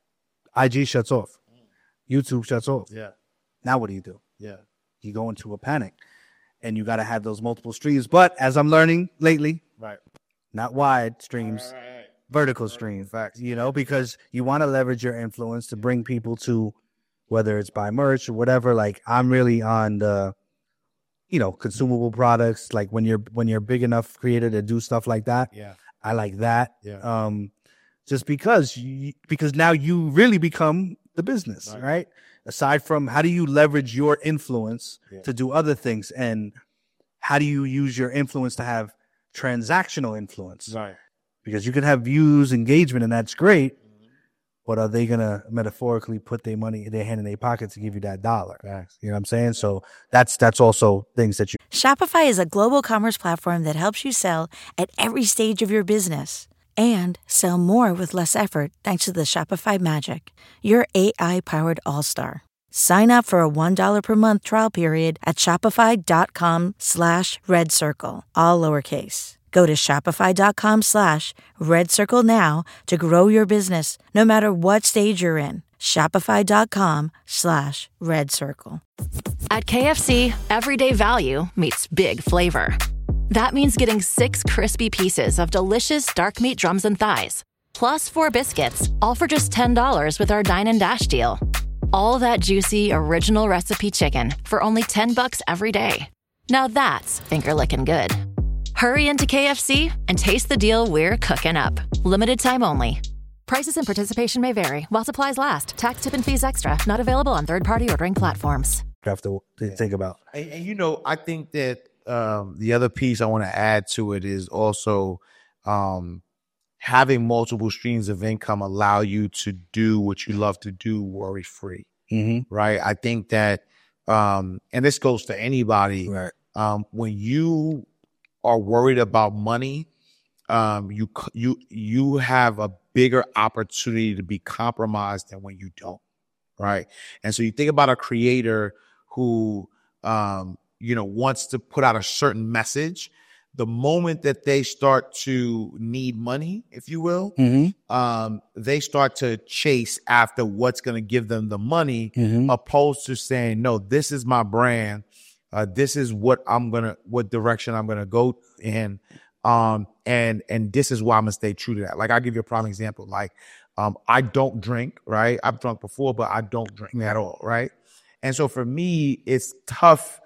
I G shuts off? YouTube shuts off. Yeah. Now what do you do? Yeah. You go into a panic, and you got to have those multiple streams. But as I'm learning lately, right, not wide streams, right, right, right. vertical streams. Facts. You know, because you want to leverage your influence to bring people to, whether it's buy merch or whatever. Like I'm really on the, you know, consumable products, like when you're when you're big enough creator to do stuff like that. Yeah, I like that. Yeah, um, just because you, because now you really become the business, right? right? Aside from how do you leverage your influence yeah. to do other things, and how do you use your influence to have transactional influence, right? Because you can have views, engagement, and that's great. But are they going to metaphorically put their money, their hand in their pocket to give you that dollar? You know what I'm saying? So that's that's also things that you... Shopify is a global commerce platform that helps you sell at every stage of your business and sell more with less effort thanks to the Shopify Magic, your A I-powered all-star. Sign up for a one dollar per month trial period at shopify.com slash red circle, all lowercase. Go to shopify.com slash red circle now to grow your business, no matter what stage you're in. Shopify.com slash red circle. At K F C, everyday value meets big flavor. That means getting six crispy pieces of delicious dark meat drums and thighs, plus four biscuits, all for just ten dollars with our Dine and Dash deal. All that juicy, original recipe chicken for only ten bucks every day. Now that's finger-licking good. Hurry into K F C and taste the deal we're cooking up. Limited time only. Prices and participation may vary while supplies last. Tax, tip, and fees extra. Not available on third-party ordering platforms. Have to think about. And, and you know, I think that um, the other piece I want to add to it is also um, having multiple streams of income allow you to do what you love to do worry-free, mm-hmm. right? I think that, um, and this goes for anybody, right. um, when you are worried about money, um, you you you have a bigger opportunity to be compromised than when you don't, right? And so you think about a creator who, um, you know, wants to put out a certain message. The moment that they start to need money, if you will, mm-hmm. um, they start to chase after what's going to give them the money, mm-hmm. opposed to saying, no, this is my brand. Uh, this is what I'm gonna, what direction I'm gonna go in, um, and and this is why I'm gonna stay true to that. Like I'll give you a prime example. Like, um, I don't drink, right? I've drunk before, but I don't drink at all, right? And so for me, it's tough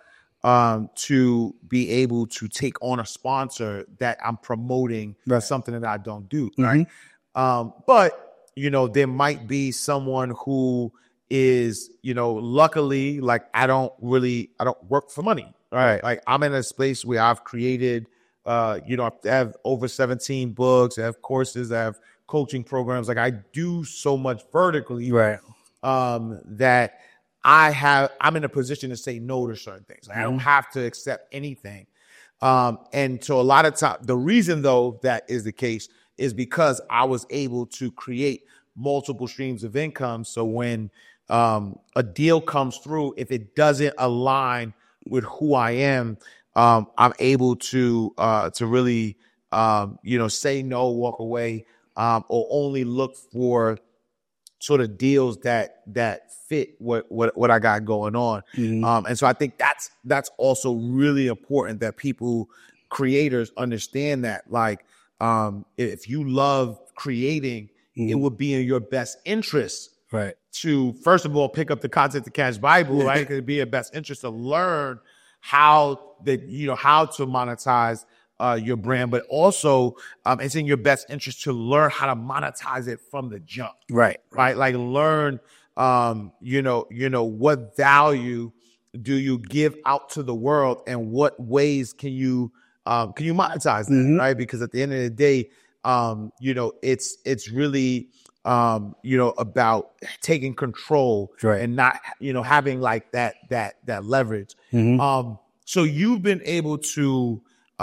um, to be able to take on a sponsor that I'm promoting Right. something that I don't do. Right. Um, but, you know, there might be someone who is, you know, luckily, like I don't really, I don't work for money. Right. Like I'm in a space where I've created, uh, you know, I have over seventeen books, I have courses, I have coaching programs. Like I do so much vertically. Right. Um, that I have, I'm in a position to say no to certain things. Like, I don't have to accept anything. Um, and so a lot of time, the reason though that is the case is because I was able to create multiple streams of income. So when um, a deal comes through, if it doesn't align with who I am, um, I'm able to uh, to really, um, you know, say no, walk away, um, or only look for sort of deals that that fit what what what I got going on. Mm-hmm. Um, and so I think that's that's also really important that people, creators, understand that. Like, um, if you love creating, mm-hmm. it would be in your best interest, right, to first of all pick up the Content to Cash Bible, right? It could be in best interest to learn how that you know how to monetize uh, your brand, but also um, it's in your best interest to learn how to monetize it from the jump, right, right? Like learn, um, you know, you know what value do you give out to the world, and what ways can you um, can you monetize that, mm-hmm. right? Because at the end of the day, um, you know, it's it's really um, you know about taking control, right. and not you know having like that that that leverage. Mm-hmm. Um, so you've been able to.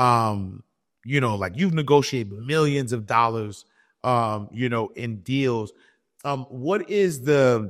Um, you know, like you've negotiated millions of dollars, um, you know, in deals. Um, what is the,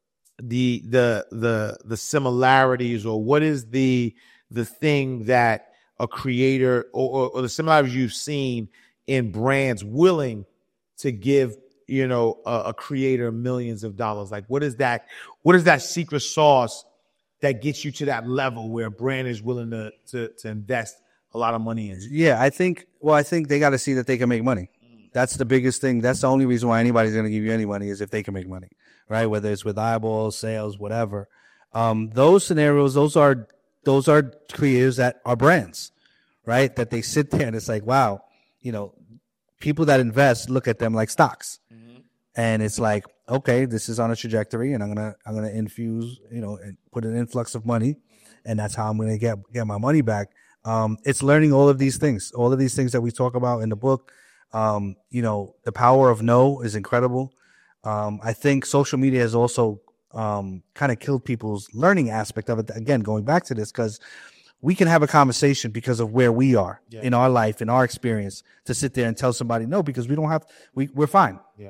the, the, the, the similarities, or what is the, the thing that a creator or, or, or the similarities you've seen in brands willing to give, you know, a, a creator millions of dollars? Like, what is that, what is that secret sauce that gets you to that level where a brand is willing to, to, to invest a lot of money in? Yeah, I think, well, I think they got to see that they can make money. That's the biggest thing. That's the only reason why anybody's going to give you any money is if they can make money, right? Whether it's with eyeballs, sales, whatever. Um, those scenarios, those are, those are creators that are brands, right? That they sit there and it's like, wow, you know, people that invest look at them like stocks. Mm-hmm. And it's like, okay, this is on a trajectory and I'm going to, I'm going to infuse, you know, and put an influx of money. And that's how I'm going to get, get my money back. Um, it's learning all of these things, all of these things that we talk about in the book. Um, you know, the power of no is incredible. Um, I think social media has also um, kind of killed people's learning aspect of it. Again, going back to this, because we can have a conversation because of where we are yeah. in our life, in our experience, to sit there and tell somebody no, because we don't have, we, we're fine. Yeah.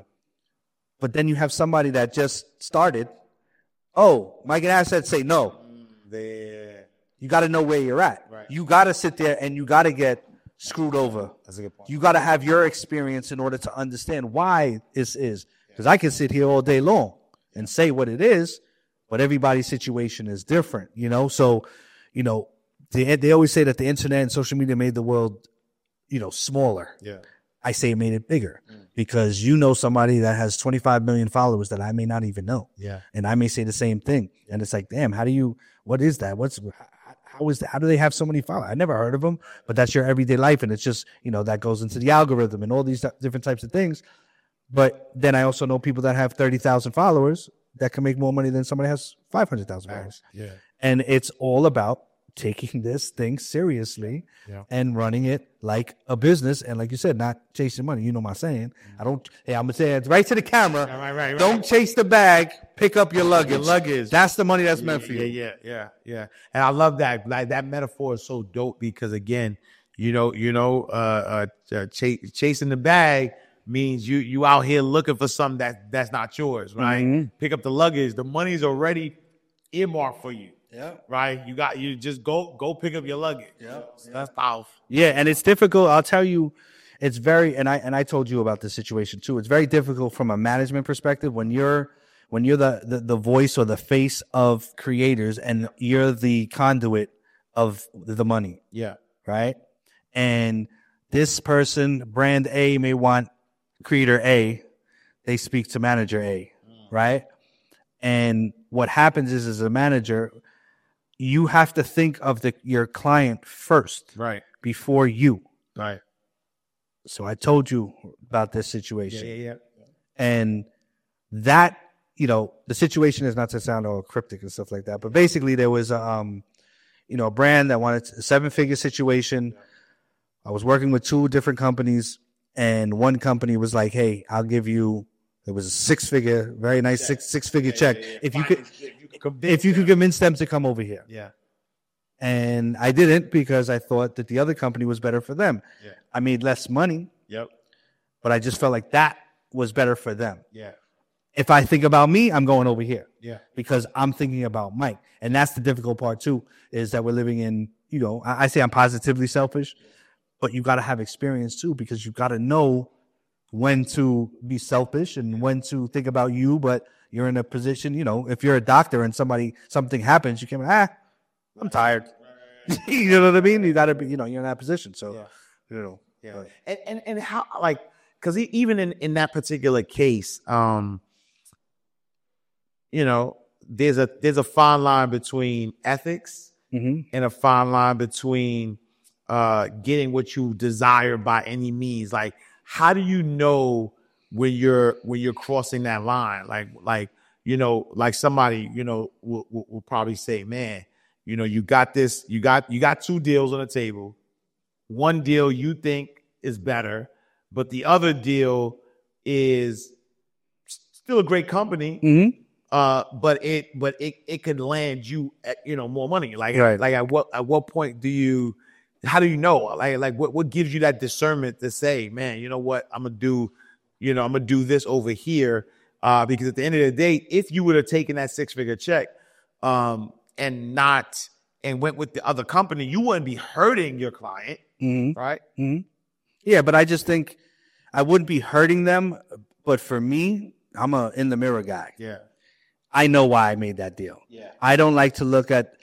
But then you have somebody that just started. Oh, Mike and Ash said, say no. There. You got to know where you're at. Right. You got to sit there and you got to get screwed over. That's a good point. You got to have your experience in order to understand why this is. Because I can sit here all day long and say what it is, but everybody's situation is different, you know? So, you know, they, they always say that the internet and social media made the world, you know, smaller. Yeah. I say it made it bigger mm. because you know somebody that has twenty-five million followers that I may not even know. Yeah. And I may say the same thing. And it's like, damn, how do you, what is that? What's, How is that? How do they have so many followers? I never heard of them, but that's your everyday life. And it's just, you know, that goes into the algorithm and all these different types of things. But then I also know people that have thirty thousand followers that can make more money than somebody has five hundred thousand followers. Yeah. And it's all about taking this thing seriously yeah. and running it like a business. And like you said, not chasing money. You know my saying. Mm-hmm. I don't, hey, I'm going to say it right to the camera. Yeah, right, right, right. Don't chase the bag. Pick up your luggage. Your luggage. That's the money that's yeah, meant for you. Yeah, yeah, yeah, yeah. And I love that. Like that metaphor is so dope because again, you know, you know, uh, uh, ch- chasing the bag means you you out here looking for something that that's not yours, right? Mm-hmm. Pick up the luggage. The money's already earmarked for you. Yeah. Right. You got you just go go pick up your luggage. Yeah. So that's powerful. Yeah, and it's difficult. I'll tell you, it's very and I and I told you about this situation too. It's very difficult from a management perspective when you're when you're the, the, the voice or the face of creators and you're the conduit of the money. Yeah. Right. And this person, brand A, may want creator A. They speak to manager A. Mm. Right. And what happens is, as a manager, you have to think of the your client first, Right. before you. Right. So I told you about this situation. Yeah, yeah, yeah. And that, you know, the situation is not to sound all cryptic and stuff like that, but basically there was a, um, you know, a brand that wanted a seven figure situation. I was working with two different companies, and one company was like, "Hey, I'll give you." It was a six figure, very nice yeah. six six figure yeah, check yeah, yeah, if you could, if you could convince, if you could convince them to come over here. Yeah. And I didn't because I thought that the other company was better for them. Yeah. I made less money. Yep. But I just felt like that was better for them. Yeah. If I think about me, I'm going over here. Yeah. Because I'm thinking about Mike. And that's the difficult part too, is that we're living in, you know, I, I say I'm positively selfish, but you got to have experience too, because you got to know when to be selfish and when to think about you. But you're in a position, you know, if you're a doctor and somebody, something happens, you can, ah, I'm tired. You know what I mean? You got to be, you know, you're in that position. So, yeah. you know. Yeah. But. And, and, and how, like, because even in, in that particular case, um, you know, there's a there's a fine line between ethics mm-hmm. and a fine line between uh, getting what you desire by any means. Like, how do you know when you're when you're crossing that line? Like, like you know, like somebody you know will, will, will probably say, "Man, you know, you got this. You got you got two deals on the table. One deal you think is better, but the other deal is still a great company." Mm-hmm. Uh, but it, but it, it could land you, at, you know, more money. Like, right. like at what, at what point do you, how do you know? Like, like what, what gives you that discernment to say, man, you know what, I'm gonna do, you know, I'm gonna do this over here. Uh, because at the end of the day, if you would have taken that six figure check, um, and not, and went with the other company, you wouldn't be hurting your client, mm-hmm. right? Mm-hmm. Yeah, but I just think I wouldn't be hurting them. But for me, I'm a in the mirror guy. Yeah. I know why I made that deal. Yeah. I don't like to look at,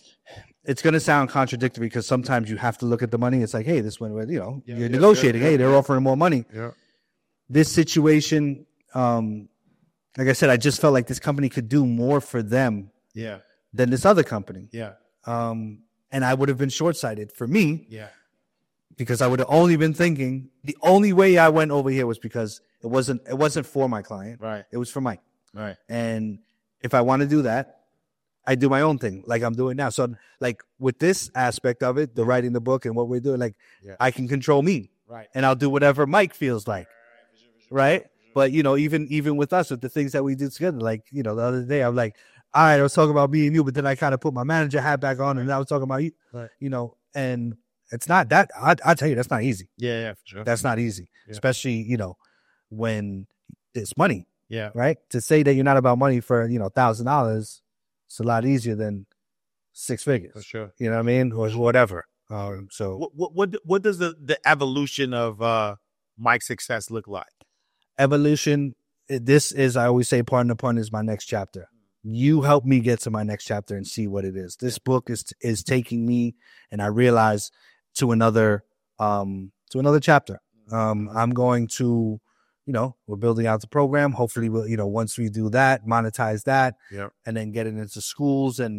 it's going to sound contradictory because sometimes you have to look at the money. It's like, hey, this one, you know, yeah, you're yeah, negotiating. Yeah, hey, yeah, they're yeah. offering more money. Yeah. This situation, um, like I said, I just felt like this company could do more for them yeah. than this other company. Yeah. Um, and I would have been short-sighted for me. Yeah. Because I would have only been thinking, the only way I went over here was because it wasn't, it wasn't for my client. Right. It was for Mike. Right. And if I want to do that, I do my own thing like I'm doing now. So like with this aspect of it, the writing the book and what we're doing, like yeah. I can control me. Right. And I'll do whatever Mike feels like. Right. But, you know, even even with us, with the things that we do together, like, you know, the other day, I'm like, all right, I was talking about me and you, but then I kind of put my manager hat back on and I was talking about you, right. you know, and it's not that, I, I tell you, that's not easy. Yeah, yeah, for sure. That's not easy, yeah. especially, you know, when it's money. Yeah. Right. To say that you're not about money for, you know, thousand dollars, it's a lot easier than six figures. For sure. You know what I mean? Or whatever. Um, so what, what, what, what does the, the evolution of uh, Mike's success look like? Evolution. This is, I always say, pardon the pun, is my next chapter. You help me get to my next chapter and see what it is. This book is, is taking me, and I realize, to another, um, to another chapter. Um, I'm going to, you know, we're building out the program. Hopefully, we'll, you know, once we do that, monetize that, yep. and then get it into schools. And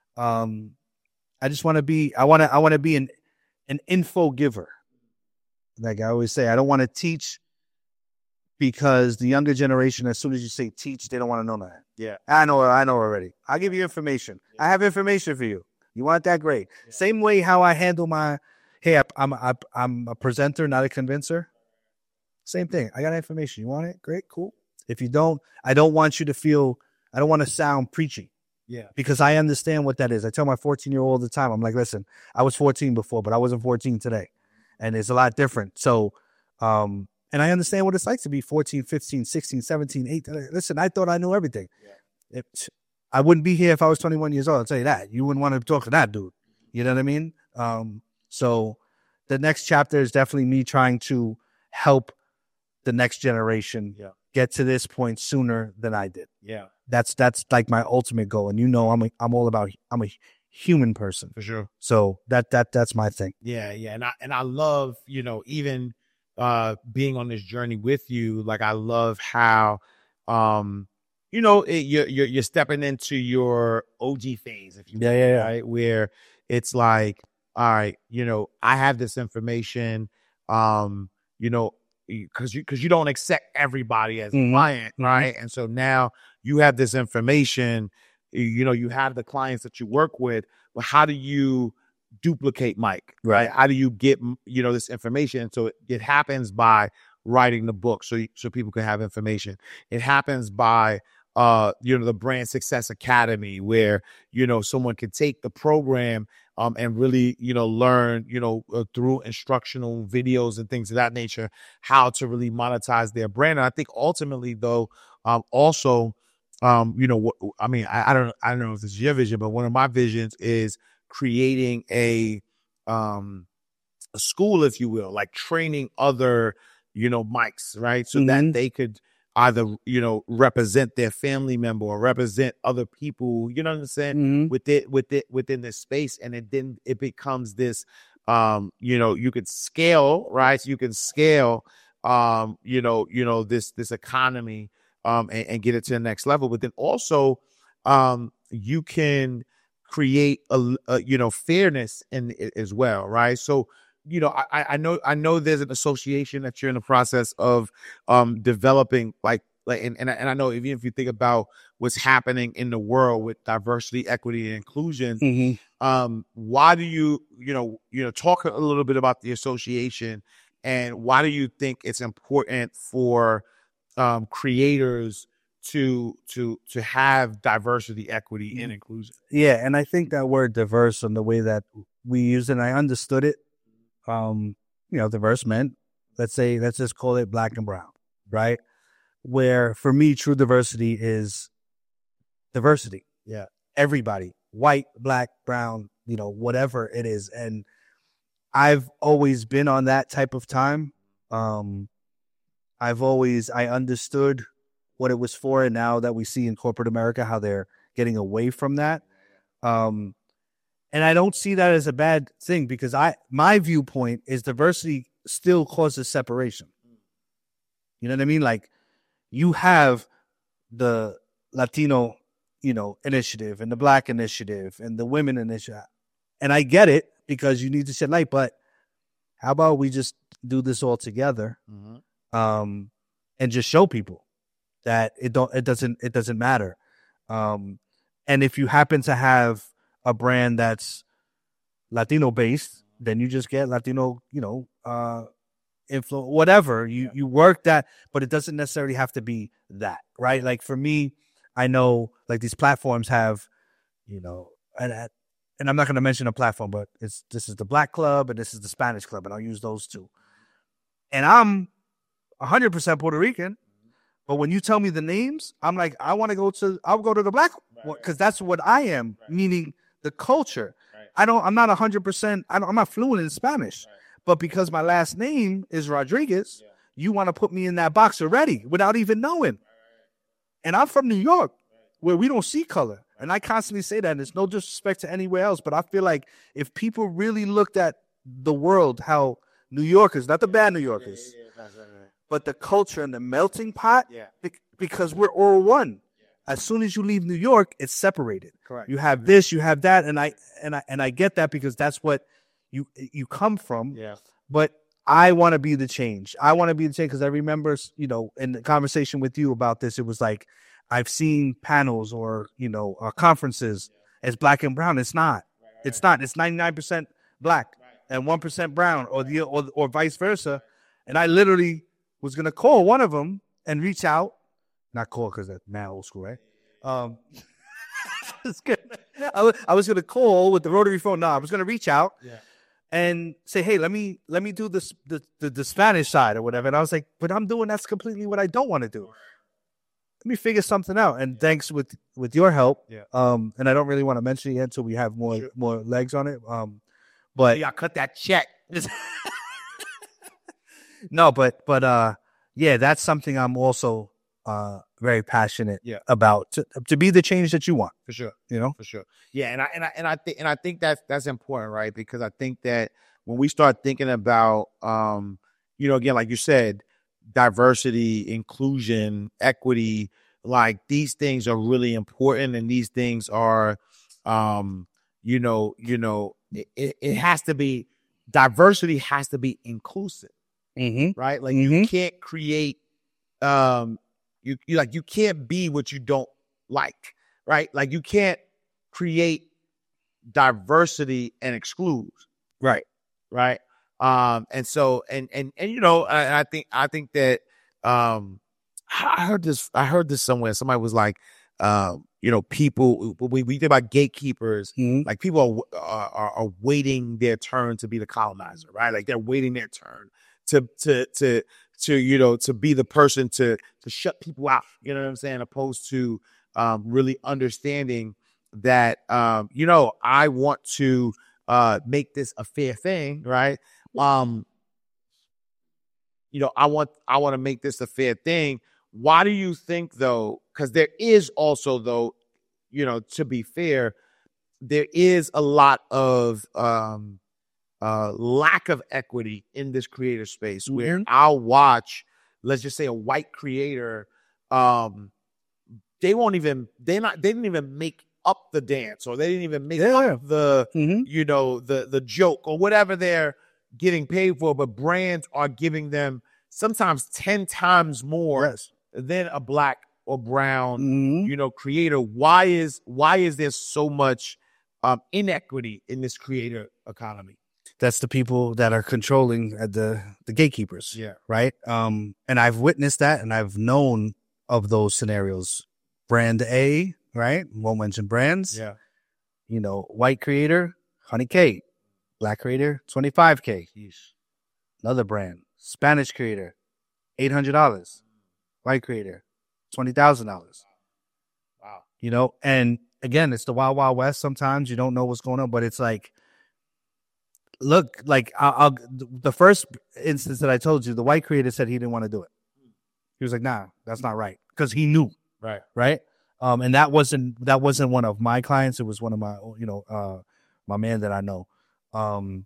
um, I just want to be, I want to, I want to be an, an info giver. Like I always say, I don't want to teach because the younger generation, as soon as you say teach, they don't want to know that. Yeah, I know, I know already. I'll give you information. Yeah. I have information for you. You want that? Great. Yeah. Same way how I handle my, hey, I'm, I'm, I'm a presenter, not a convincer. Same thing. I got information. You want it? Great, cool. If you don't, I don't want you to feel, I don't want to sound preachy. Yeah. Because I understand what that is. I tell my fourteen-year-old all the time, I'm like, listen, I was fourteen before, but I wasn't fourteen today. And it's a lot different. So, um, and I understand what it's like to be fourteen, fifteen, sixteen, seventeen, eighteen. Listen, I thought I knew everything. Yeah. It, I wouldn't be here if I was twenty-one years old. I'll tell you that. You wouldn't want to talk to that dude. You know what I mean? Um, so the next chapter is definitely me trying to help the next generation yeah. get to this point sooner than I did. Yeah. That's that's like my ultimate goal. And you know I'm a, I'm all about I'm a human person. For sure. So that that that's my thing. Yeah, yeah. And I and I love, you know, even uh being on this journey with you, like I love how um you know, it, you're, you're you're stepping into your O G phase, if you will, Yeah, yeah, yeah. right? Where it's like, all right, you know, I have this information, um, you know, because you because you don't accept everybody as a Mhm, client, mhm. right? And so now you have this information, you- you know, you have the clients that you work with, but how do you duplicate Mike, right? Right. How do you get, you know, this information? So it, it happens by writing the book, so you- so people can have information. It happens by uh you know the Brand Success Academy, where you know someone can take the program um and really you know learn you know uh, through instructional videos and things of that nature how to really monetize their brand. And I think ultimately though, um also um you know what I mean I, I don't I don't know if this is your vision, but one of my visions is creating a um a school, if you will, like training other, you know, mics, right? So that Mhm. they could either, you know, represent their family member or represent other people, you know what I'm saying? Mhm. With it, with it, within this space. And it then it becomes this, um, you know, you could scale, right? So you can scale, um, you know, you know, this, this economy, um, and, and get it to the next level. But then also, um, you can create a, a you know, fairness in it as well, right? So, you know, I, I know I know there's an association that you're in the process of um developing, like like and and I, and I know even if you think about what's happening in the world with diversity, equity, and inclusion, Mhm. um, why do you you know you know talk a little bit about the association, and why do you think it's important for um creators to to to have diversity, equity, and inclusion? Yeah, and I think that word diverse and the way that we use it, and I understood it. Um, you know, diverse meant, let's say, let's just call it black and brown, right? Where for me, true diversity is diversity. Yeah. Everybody, white, black, brown, you know, whatever it is. And I've always been on that type of time. Um, I've always, I understood what it was for. And now that we see in corporate America, how they're getting away from that. Um, and I don't see that as a bad thing, because I, my viewpoint is diversity still causes separation. You know what I mean? Like, you have the Latino, you know, initiative and the Black initiative and the women initiative. And I get it, because you need to shed light, but how about we just do this all together, Mm-hmm. um, and just show people that it don't, it doesn't, it doesn't matter. Um, and if you happen to have a brand that's Latino based, then you just get Latino, you know, uh, influence, whatever you, Yeah. you work that, but it doesn't necessarily have to be that, right? Like for me, I know like these platforms have, you know, and, and I'm not going to mention a platform, but it's, this is the Black Club and this is the Spanish Club, and I'll use those two. And I'm one hundred percent Puerto Rican, but when you tell me the names, I'm like, I want to go to, I'll go to the Black, because that's what I am, meaning the culture. I don't, I'm not one hundred percent, I don't, I'm not fluent in Spanish, but because my last name is Rodriguez, you want to put me in that box already without even knowing. And I'm from New York, where we don't see color. And I constantly say that, and it's no disrespect to anywhere else, but I feel like if people really looked at the world, how New Yorkers, not the bad New Yorkers, but the culture and the melting pot, Yeah. be- because we're all one. As soon as you leave New York, it's separated. Correct. You have this, you have that, and I and I and I get that, because that's what you you come from. Yeah. But I want to be the change. I want to be the change, because I remember, you know, in the conversation with you about this, it was like, I've seen panels or, you know, uh, conferences as black and brown. It's not. It's not. It's ninety-nine percent black and one percent brown, or the or, or vice versa. And I literally was going to call one of them and reach out. Not call, because that's mad old school, right? Um, it's good. I was, I was going to call with the rotary phone. No, I was going to reach out. Yeah. And say, hey, let me let me do this the, the the Spanish side or whatever. And I was like, but I'm doing that's completely what I don't want to do. Let me figure something out. And thanks with with your help. Yeah. Um, and I don't really want to mention it yet until we have more Sure. more legs on it. Um, but Yeah, cut that check. no, but but uh, yeah, that's something I'm also uh very passionate Yeah. about, to to be the change that you want. For sure. You know. For sure. Yeah, and I and I and I think and I think that's that's important, right? Because I think that when we start thinking about um, you know, again, like you said, diversity, inclusion, equity, like these things are really important, and these things are, um, you know, you know, it, it has to be, diversity has to be inclusive, Mm-hmm. right? Like Mm-hmm. you can't create, um, you, you like you can't be what you don't like, right? Like you can't create diversity and exclude, Right. right? Um, and so, and and and you know, I, I think I think that um, I heard this. I heard this somewhere. Somebody was like, um, you know, people. We we think about gatekeepers. Mm-hmm. Like people are, are are waiting their turn to be the colonizer, right? Like they're waiting their turn to to to to you know to be the person to to shut people out. You know what I'm saying? Opposed to um, really understanding that um, you know I want to uh, make this a fair thing, right? Um, you know, I want I want to make this a fair thing. Why do you think though? Because there is also though, you know, to be fair, there is a lot of um, uh, lack of equity in this creator space mm-hmm. where I'll watch, let's just say, a white creator. Um, they won't even they not they didn't even make up the dance, or they didn't even make yeah. up the mm-hmm. you know the the joke or whatever they're getting paid for, but brands are giving them sometimes ten times more yes. than a black or brown, mm-hmm. you know, creator. Why is why is there so much um, inequity in this creator economy? That's the people that are controlling uh, the the gatekeepers. Yeah. Right. Um, and I've witnessed that, and I've known of those scenarios. Brand A, right? Won't mention brands. Yeah. You know, white creator, one hundred K. Black creator, twenty-five K. Yeesh. Another brand. Spanish creator, eight hundred dollars. White creator, twenty thousand dollars. Wow. You know, and again, it's the Wild Wild West. Sometimes you don't know what's going on, but it's like, look, like I'll, I'll the first instance that I told you, the white creator said he didn't want to do it. He was like, nah, that's not right. Because he knew. Right. Right. Um, and that wasn't that wasn't one of my clients. It was one of my, you know, uh, my man that I know. Um,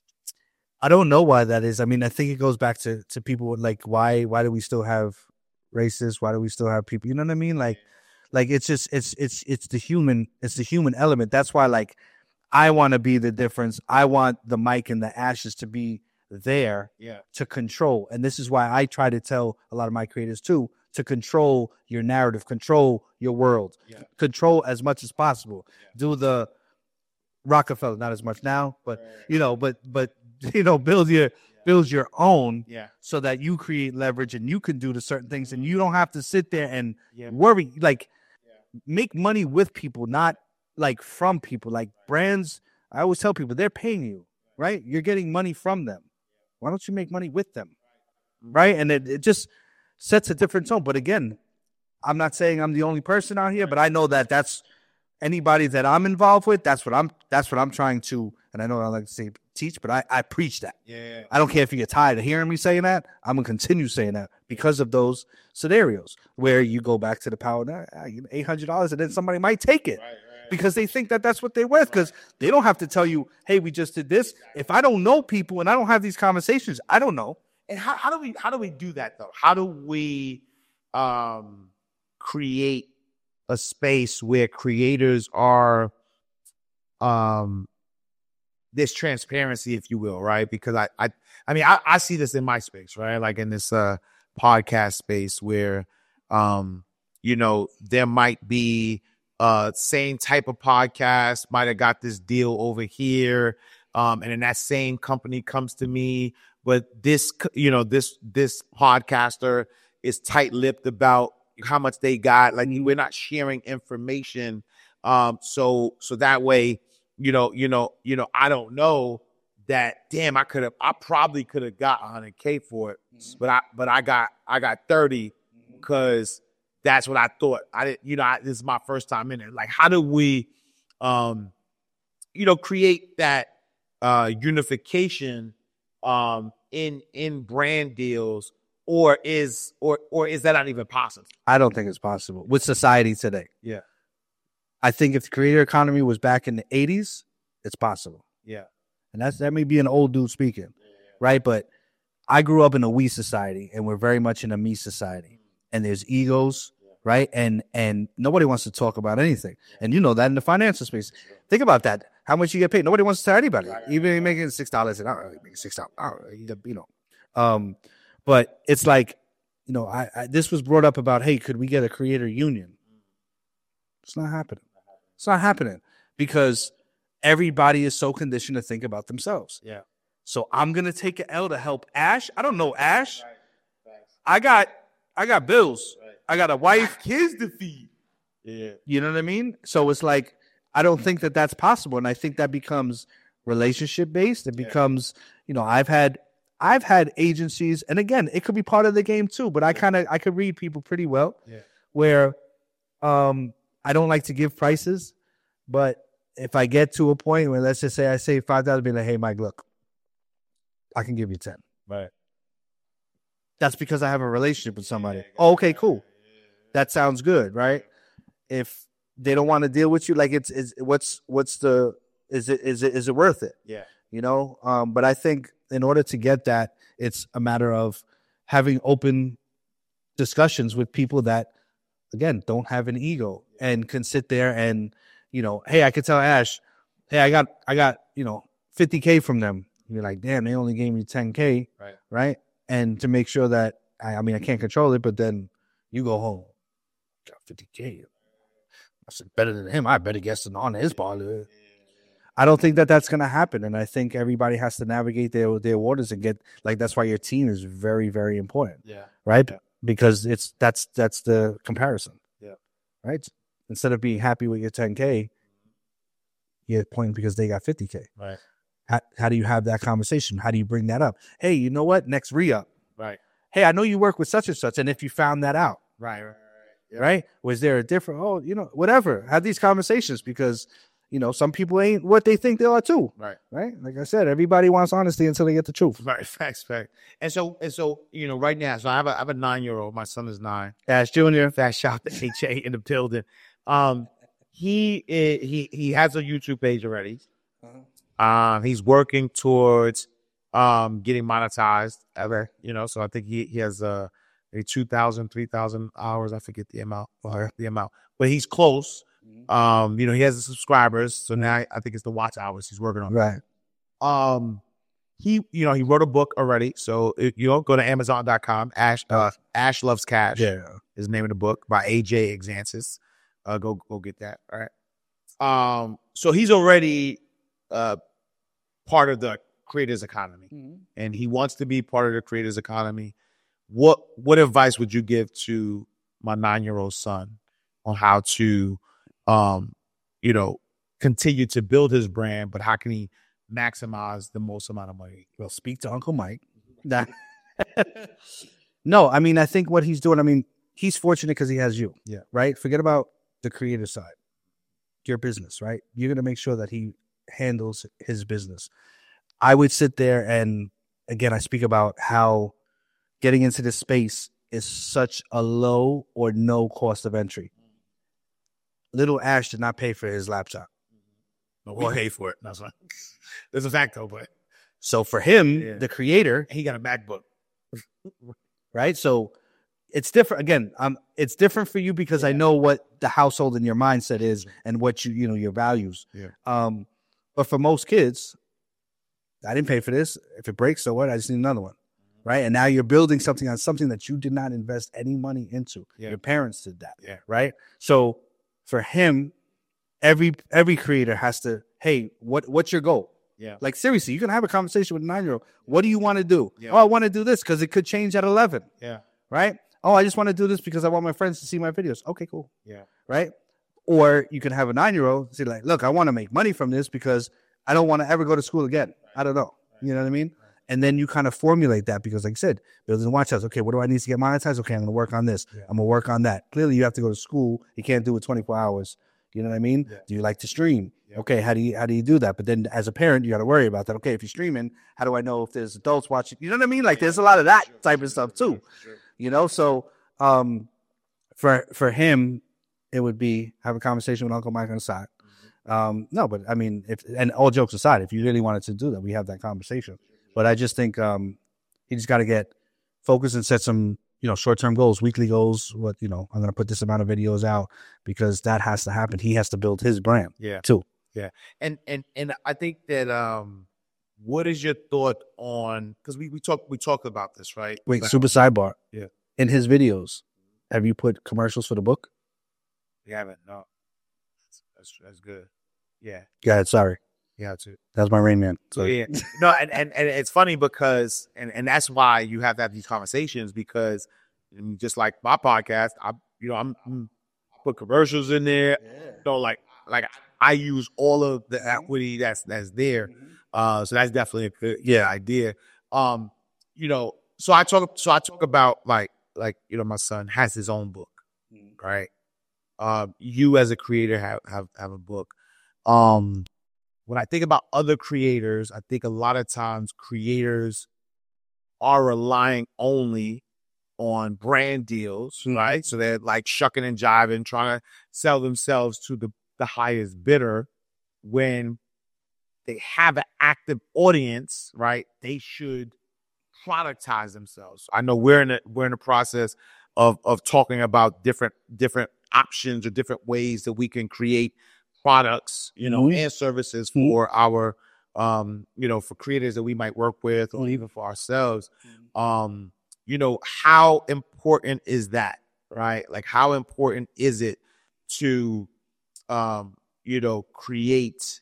I don't know why that is. I mean, I think it goes back to to people like why why do we still have racists? Why do we still have people? You know what I mean? Like, like it's just it's it's it's the human it's the human element. That's why like I want to be the difference. I want the mic and the ashes to be there yeah. to control. And this is why I try to tell a lot of my creators too, to control your narrative, control your world, yeah. control as much as possible. Yeah. Do the Rockefeller, not as much now, but right. you know, but but you know, build your yeah. build your own, yeah. so that you create leverage and you can do the certain things, and you don't have to sit there and yeah. worry. Like, yeah. make money with people, not like from people. Like right. brands, I always tell people they're paying you, right? You're getting money from them. Why don't you make money with them, right? And it, it just sets a different tone. But again, I'm not saying I'm the only person out here, but I know that that's anybody that I'm involved with. That's what I'm. That's what I'm trying to. And I know I like to say teach, but I, I preach that. Yeah. I don't care if you get tired of hearing me saying that. I'm gonna continue saying that because of those scenarios where you go back to the power, eight hundred dollars, and then somebody might take it. Right, right. Because they think that that's what they're worth. Because right. they don't have to tell you, hey, we just did this. Exactly. If I don't know people and I don't have these conversations, I don't know. And how, how do we how do we do that though? How do we um, create a space where creators are um, this transparency, if you will, right? Because I I I mean I, I see this in my space, right? Like in this uh, podcast space where um, you know there might be Uh, same type of podcast, might have got this deal over here, um, and then that same company comes to me, but this, you know, this this podcaster is tight-lipped about how much they got. Like we're not sharing information, um, so so that way, you know, you know, you know, I don't know that. Damn, I could have, I probably could have got one hundred K for it, mm-hmm. but I but I got I got thirty because. That's what I thought. I didn't, you know, I, this is my first time in it. Like, how do we, um, you know, create that uh, unification um, in in brand deals, or is or or is that not even possible? I don't think it's possible with society today. Yeah, I think if the creator economy was back in the eighties, it's possible. Yeah, and that's that may be an old dude speaking, yeah, yeah. right? But I grew up in a we society, and we're very much in a me society. And there's egos, right? And and nobody wants to talk about anything. And you know that in the financial space. Think about that. How much you get paid? Nobody wants to tell anybody. Even if you're making six dollars an hour, making six dollars an hour, you know. Um, but it's like, you know, I, I this was brought up about, hey, could we get a creator union? It's not happening. It's not happening because everybody is so conditioned to think about themselves. Yeah. So I'm gonna take an L to help Ash. I don't know Ash. I got I got bills. I got a wife, kids to feed. Yeah. You know what I mean? So it's like, I don't think that that's possible. And I think that becomes relationship based. It becomes, you know, I've had, I've had agencies, and again, it could be part of the game too, but I kind of, I could read people pretty well yeah. where um, I don't like to give prices, but if I get to a point where, let's just say I say five thousand, be like, hey, Mike, look, I can give you ten. Right. That's because I have a relationship with somebody. Oh, okay, cool. That sounds good, right? If they don't want to deal with you, like it's is what's what's the is it is it is it worth it? Yeah. You know? Um, but I think in order to get that, it's a matter of having open discussions with people that, again, don't have an ego and can sit there and, you know, hey, I could tell Ash, hey, I got I got, you know, fifty K from them. You're like, damn, they only gave me ten K. Right. Right. And to make sure that I, I mean I can't control it, but then you go home. Got fifty K. I said, better than him. I better guess on his part. I don't think that that's going to happen. And I think everybody has to navigate their, their waters and get, like, that's why your team is very, very important. Yeah. Right? Yeah. Because it's, that's, that's the comparison. Yeah. Right? Instead of being happy with your ten K, you're pointing because they got fifty K. Right. How, how do you have that conversation? How do you bring that up? Hey, you know what? Next re-up. Right. Hey, I know you work with such and such. And if you found that out. Right. Right. Yep. Right? Was there a different, oh, you know, whatever. Have these conversations because, you know, some people ain't what they think they are too. Right. Right? Like I said, everybody wants honesty until they get the truth. Right. Facts, facts. And so, and so, you know, right now, so I have a, I have a nine-year-old. My son is nine. Ash Junior Fast shout to H A in the building. Um, he is, he he has a YouTube page already. Uh-huh. Um, he's working towards um getting monetized ever, you know. So I think he he has a a two thousand, three thousand hours. I forget the amount or the amount, but he's close. Um, you know, he has the subscribers, so now I think it's the watch hours he's working on. Right. Um, he, you know, he wrote a book already. So if you know, go to Amazon dot com. Ash, uh, Ash Loves Cash. Yeah. Is the name of the book by A J Exantis. Uh, go go get that. All right. Um, so he's already uh part of the creators economy, mm-hmm. and he wants to be part of the creators economy. What what advice would you give to my nine-year-old son on how to, um, you know, continue to build his brand, but how can he maximize the most amount of money? Well, speak to Uncle Mike. Nah. No, I mean, I think what he's doing, I mean, he's fortunate because he has you. Yeah. Right? Forget about the creator side. Your business, right? You're going to make sure that he handles his business. I would sit there and, again, I speak about how getting into this space is such a low or no cost of entry. Little Ash did not pay for his laptop. No, we pay for it. That's right. There's a fact though, but so for him, yeah. the creator, he got a MacBook, right? So it's different. Again, um, it's different for you because yeah. I know what the household and your mindset is and what you, you know, your values. Yeah. Um, but for most kids, I didn't pay for this. If it breaks, so what? I just need another one. Right. And now you're building something on something that you did not invest any money into. Yeah. Your parents did that. Yeah. Right. So for him, every every creator has to, hey, what what's your goal? Yeah. Like, seriously, you can have a conversation with a nine-year-old. What do you want to do? Yeah. Oh, I want to do this because it could change at eleven. Yeah. Right. Oh, I just want to do this because I want my friends to see my videos. Okay, cool. Yeah. Right. Or you can have a nine-year-old say like, look, I want to make money from this because I don't want to ever go to school again. I don't know. You know what I mean? And then you kind of formulate that because, like I said, building watch house. Okay, what do I need to get monetized? Okay, I'm going to work on this. Yeah. I'm going to work on that. Clearly, you have to go to school. You can't do it twenty-four hours. You know what I mean? Yeah. Do you like to stream? Yeah. Okay, how do you how do you do that? But then as a parent, you got to worry about that. Okay, if you're streaming, how do I know if there's adults watching? You know what I mean? Like, there's a lot of that type of stuff too. You know, so um, for for him, it would be have a conversation with Uncle Mike on the side. Mm-hmm. Um, no, but I mean, if and all jokes aside, if you really wanted to do that, we have that conversation. But I just think um, he just got to get focused and set some you know, short-term goals, weekly goals. What, you know, I'm going to put this amount of videos out because that has to happen. He has to build his brand Yeah. too. Yeah. And and and I think that um what is your thought on, because we, we talk we talked about this, right? Wait, About- super sidebar. Yeah. In his videos, have you put commercials for the book? We haven't, no. That's that's, that's good. Yeah. Go ahead. Sorry. Yeah, too. That's my Rain Man. So Sorry. yeah, no, and, and and it's funny because, and and that's why you have to have these conversations, because just like my podcast, I you know I'm, I'm I put commercials in there, yeah. you know, like like I use all of the equity that's that's there, mm-hmm. uh, so that's definitely a good yeah idea. Um, you know, so I talk so I talk about like like you know my son has his own book, mm-hmm. right? Um, you as a creator have have have a book, um. When I think about other creators, I think a lot of times creators are relying only on brand deals, mm-hmm. right? So they're like shucking and jiving, trying to sell themselves to the, the highest bidder. When they have an active audience, right? They should productize themselves. I know we're in a, we're in the process of of talking about different different options or different ways that we can create products, you know, mm-hmm. and services for mm-hmm. our, um, you know, for creators that we might work with, or even for ourselves. Mm-hmm. Um, you know, how important is that, right? Like, how important is it to, um, you know, create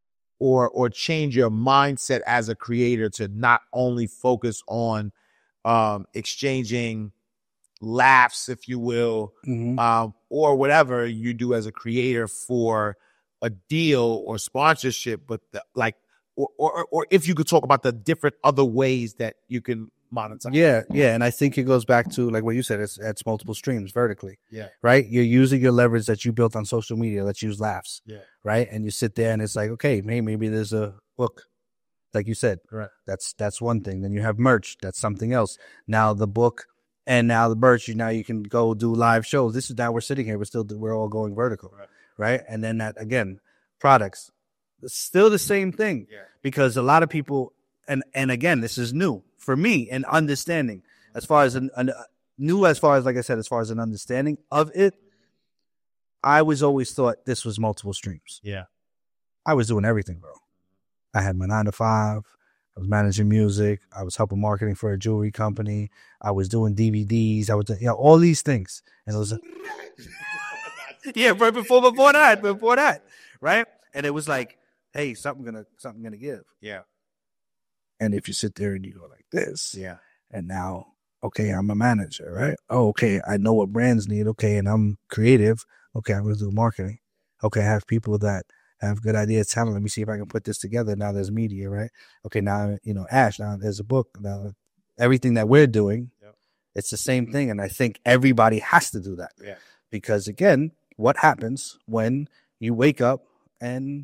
or or change your mindset as a creator to not only focus on um, exchanging laughs, if you will, mm-hmm. um, or whatever you do as a creator for a deal or sponsorship, but the, like, or, or or if you could talk about the different other ways that you can monetize. Yeah, yeah, and I think it goes back to like what you said. It's it's multiple streams vertically. Yeah, right. You're using your leverage that you built on social media. Let's use laughs. Yeah, right. And you sit there and it's like, okay, maybe maybe there's a book, like you said. Right. That's that's one thing. Then you have merch. That's something else. Now the book. And now the merch, you now you can go do live shows. This is now we're sitting here, we're still we're all going vertical, right? right? And then that again, products, it's still the same thing, yeah. because a lot of people, and and again, this is new for me and understanding as far as an, an new as far as like I said, as far as an understanding of it. I was always thought this was multiple streams. Yeah, I was doing everything, bro. I had my nine to five. I was managing music. I was helping marketing for a jewelry company. I was doing D V Ds. I was, you know, all these things. And it was, a, yeah, right before before that, before that, right? And it was like, hey, something gonna something gonna give. Yeah. And if you sit there and you go like this, yeah. And now, okay, I'm a manager, right? Oh, okay, I know what brands need. Okay, and I'm creative. Okay, I'm gonna do marketing. Okay, I have people that have good ideas, talent. Let me see if I can put this together. Now there's media, right? Okay, now, you know, Ash, now there's a book. Now everything that we're doing, yep. It's the same thing. And I think everybody has to do that. Yeah. Because again, what happens when you wake up and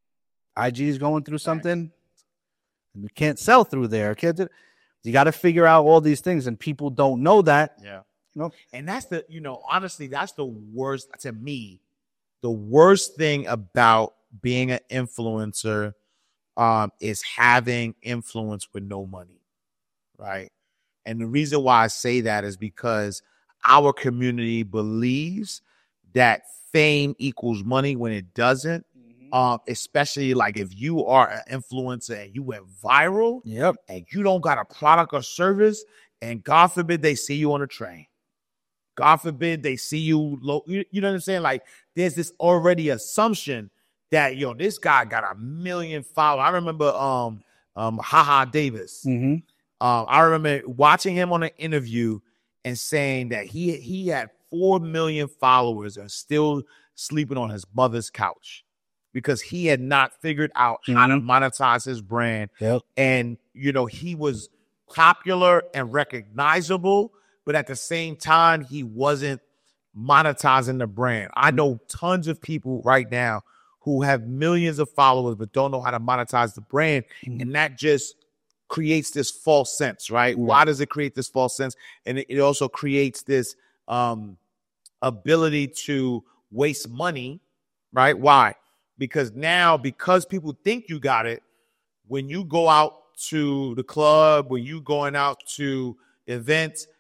I G is going through something and you can't sell through there? Can't do, you got to figure out all these things, and people don't know that. Yeah. You know? And that's the, you know, honestly, that's the worst to me. The worst thing about being an influencer um, is having influence with no money, right? And the reason why I say that is because our community believes that fame equals money when it doesn't. Mm-hmm. Um, especially like if you are an influencer and you went viral, yep. and you don't got a product or service, and God forbid they see you on a train. God forbid they see you low. You, you know what I'm saying? Like, there's this already assumption that, yo, this guy got a million followers. I remember um um Haha Davis. Mm-hmm. Um, I remember watching him on an interview and saying that he he had four million followers and still sleeping on his mother's couch because he had not figured out mm-hmm. how to monetize his brand. Yep. And, you know, he was popular and recognizable, but at the same time, he wasn't monetizing the brand. I know tons of people right now who have millions of followers but don't know how to monetize the brand, mm-hmm. and that just creates this false sense, right? Mm-hmm. Why does it create this false sense? And it, it also creates this um, ability to waste money, right? Why? Because now, because people think you got it, when you go out to the club, when you going out to events,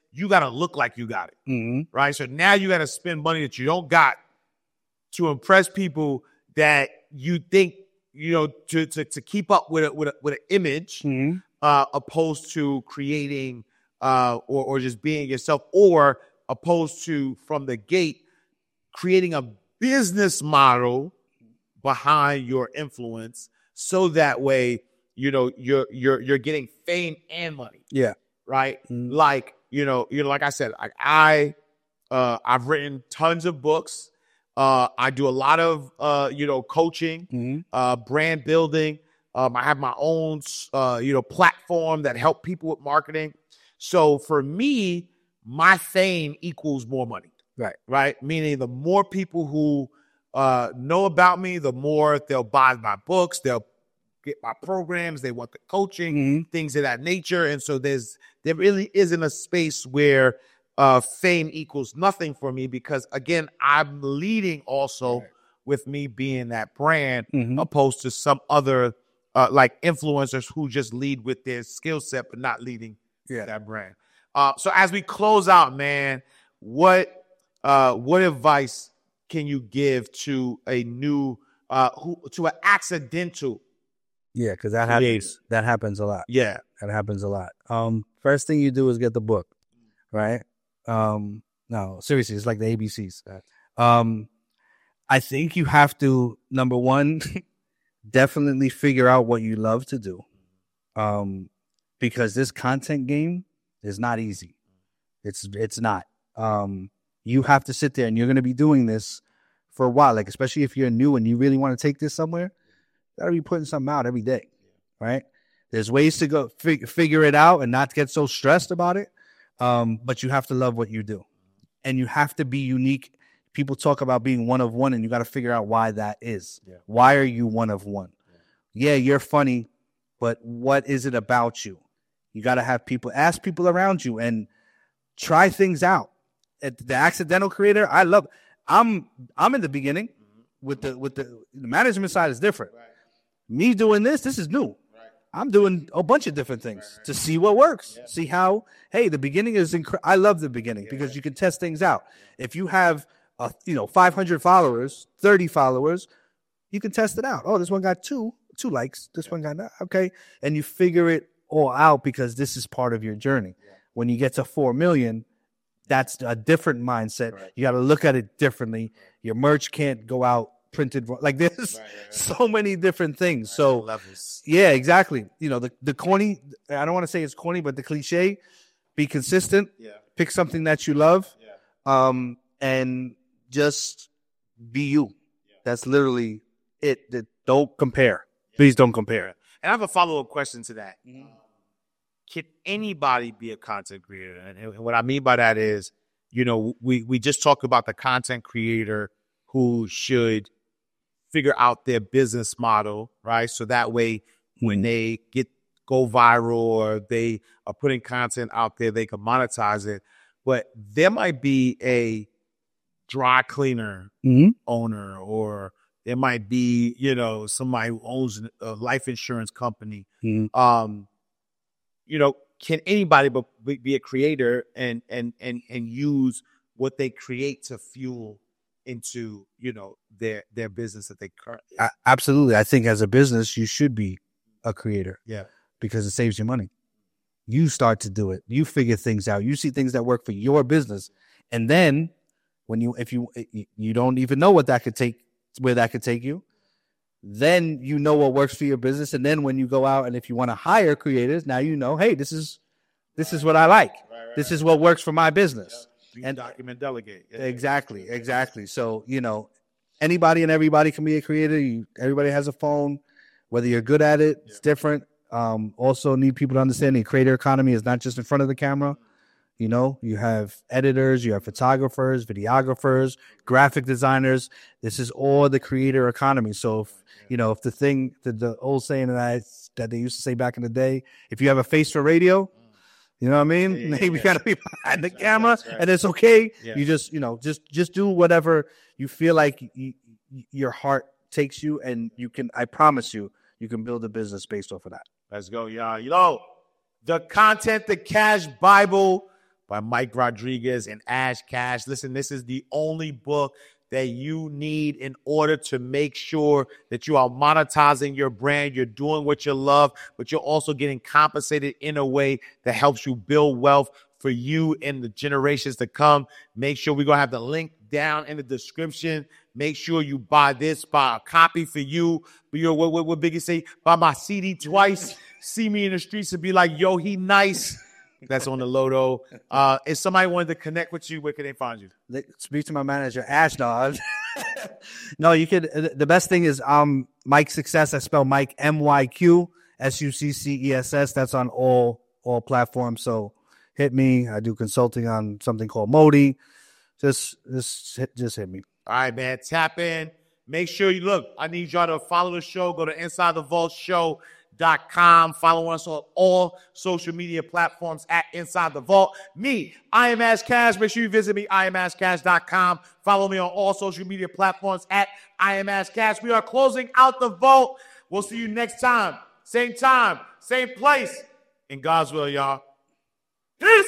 you got to look like you got it, Mm-hmm. right? So now you got to spend money that you don't got to impress people that you think, you know, to to, to keep up with a, with a, with an image, Mm-hmm. uh, opposed to creating uh, or or just being yourself, or opposed to from the gate creating a business model behind your influence, so that way, you know, you're you're you're getting fame and money. Yeah. Right. Mm-hmm. Like, you know, you know, like I said, like I uh I've written tons of books. Uh I do a lot of uh, you know, coaching, Mm-hmm. uh, brand building. Um, I have my own uh, you know, platform that help people with marketing. So for me, my fame equals more money. Right. Right. Meaning the more people who uh, know about me, the more they'll buy my books, they'll get my programs, they want the coaching, Mm-hmm. things of that nature. And so there's there really isn't a space where uh, fame equals nothing for me, because again, I'm leading also right. with me being that brand, Mm-hmm. opposed to some other uh, like influencers who just lead with their skill set but not leading Yeah. that brand. Uh, so as we close out, man, what uh, what advice can you give to a new uh, who to an accidental? Yeah, because that Creative. happens. That happens a lot. Yeah, That happens a lot. Um, first thing you do is get the book, right? Um, no, seriously, it's like the A B Cs. Um, I think you have to, number one, definitely figure out what you love to do. Um, because this content game is not easy. It's it's not. Um, you have to sit there, and you're going to be doing this for a while. Like, especially if you're new and you really want to take this somewhere, you got to be putting something out every day, right? There's ways to go fig- figure it out and not get so stressed about it. Um, but you have to love what you do, and you have to be unique. People talk about being one of one, and you got to figure out why that is. Yeah. Why are you one of one? Yeah. yeah, you're funny, but what is it about you? You got to have people, ask people around you, and try things out. At the accidental creator, I love. I'm I'm in the beginning with the with the, the management side is different. Right. Me doing this, this is new. Right. I'm doing a bunch of different things right, right. to see what works. Yeah. See how, hey, the beginning is incredible. I love the beginning yeah, because right. you can test things out. Yeah. If you have, a, you know, five hundred followers, thirty followers, you can test it out. Oh, this one got two, two likes. This yeah. one got that. Okay. And you figure it all out because this is part of your journey. Yeah. When you get to four million, that's a different mindset. Right. You got to look at it differently. Right. Your merch can't go out printed like this. Right, right, right. So many different things. Right, so levels. Yeah, exactly. You know, the, the corny, I don't want to say it's corny, but the cliche, be consistent, yeah. pick something that you love, yeah. um, and just be you. Yeah. That's literally it. The, don't compare. Yeah. Please don't compare. And I have a follow-up question to that. Mm-hmm. Can anybody be a content creator? And what I mean by that is, you know, we, we just talked about the content creator who should figure out their business model, right? So that way when they get go viral or they are putting content out there, they can monetize it. But there might be a dry cleaner mm-hmm. owner, or there might be, you know, somebody who owns a life insurance company. Mm-hmm. Um, you know, can anybody be a creator and and and and use what they create to fuel into, you know, their their business that they currently have? Absolutely. I think as a business, you should be a creator. Yeah. Because it saves you money. You start to do it. You figure things out. You see things that work for your business. And then when you, if you, you don't even know what that could take, where that could take you, then you know what works for your business. And then when you go out and if you want to hire creators, now you know, hey, this is, this is what I like. Right, right, this right. is what works for my business. Yeah. And document, delegate. Yeah. Exactly. Exactly. So, you know, anybody and everybody can be a creator. You, everybody has a phone, whether you're good at it, yeah. it's different. Um, also need people to understand the creator economy is not just in front of the camera. You know, you have editors, you have photographers, videographers, graphic designers. This is all the creator economy. So, if, you know, if the thing, the, the old saying that, I, that they used to say back in the day, if you have a face for radio, you know what I mean? Yeah, yeah, Maybe yeah. you got to be behind the camera, right. and it's okay. Yeah. You just, you know, just just do whatever you feel like you, your heart takes you, and you can. I promise you, you can build a business based off of that. Let's go, y'all. You know, the Content the Cash Bible by Mike Rodriguez and Ash Cash. Listen, this is the only book that you need in order to make sure that you are monetizing your brand, you're doing what you love, but you're also getting compensated in a way that helps you build wealth for you in the generations to come. Make sure we're going to have the link down in the description. Make sure you buy this, buy a copy for you. But you what, what, what Biggie say? Buy my C D twice. See me in the streets and be like, yo, he nice. That's on the Lodo. Uh, if somebody wanted to connect with you, where can they find you? Speak to my manager, Ash. No, no, you could. The best thing is um, Mike Success. I spell Mike M Y Q S U C C E S S. That's on all all platforms. So hit me. I do consulting on something called Modi. Just just hit, just hit me. All right, man. Tap in. Make sure you look. I need y'all to follow the show. Go to Inside the Vault Show. Dot com. Follow us on all social media platforms at Inside the Vault. Me, I am Ash Cash. Make sure you visit me, I am ash cash dot com. Follow me on all social media platforms at I am Ash Cash. We are closing out the vault. We'll see you next time. Same time, same place. In God's will, y'all. Peace.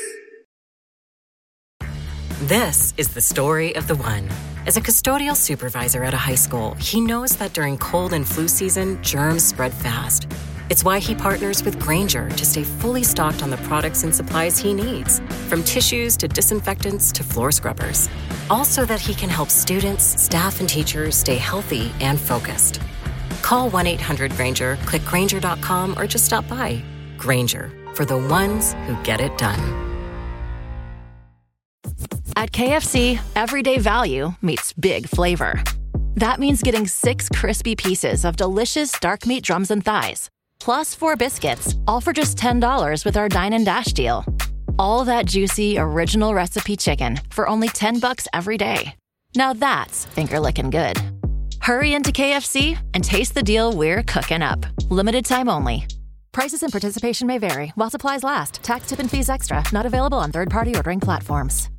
This is the story of the one. As a custodial supervisor at a high school, he knows that during cold and flu season, germs spread fast. It's why he partners with Grainger to stay fully stocked on the products and supplies he needs, from tissues to disinfectants to floor scrubbers. All so that he can help students, staff, and teachers stay healthy and focused. Call one eight hundred Grainger, click Grainger dot com, or just stop by. Grainger, for the ones who get it done. At K F C, everyday value meets big flavor. That means getting six crispy pieces of delicious dark meat drums and thighs, plus four biscuits, all for just ten dollars with our Dine and Dash deal. All that juicy, original recipe chicken for only ten bucks every day. Now that's finger-licking good. Hurry into K F C and taste the deal we're cooking up. Limited time only. Prices and participation may vary while supplies last. Tax, tip, and fees extra. Not available on third-party ordering platforms.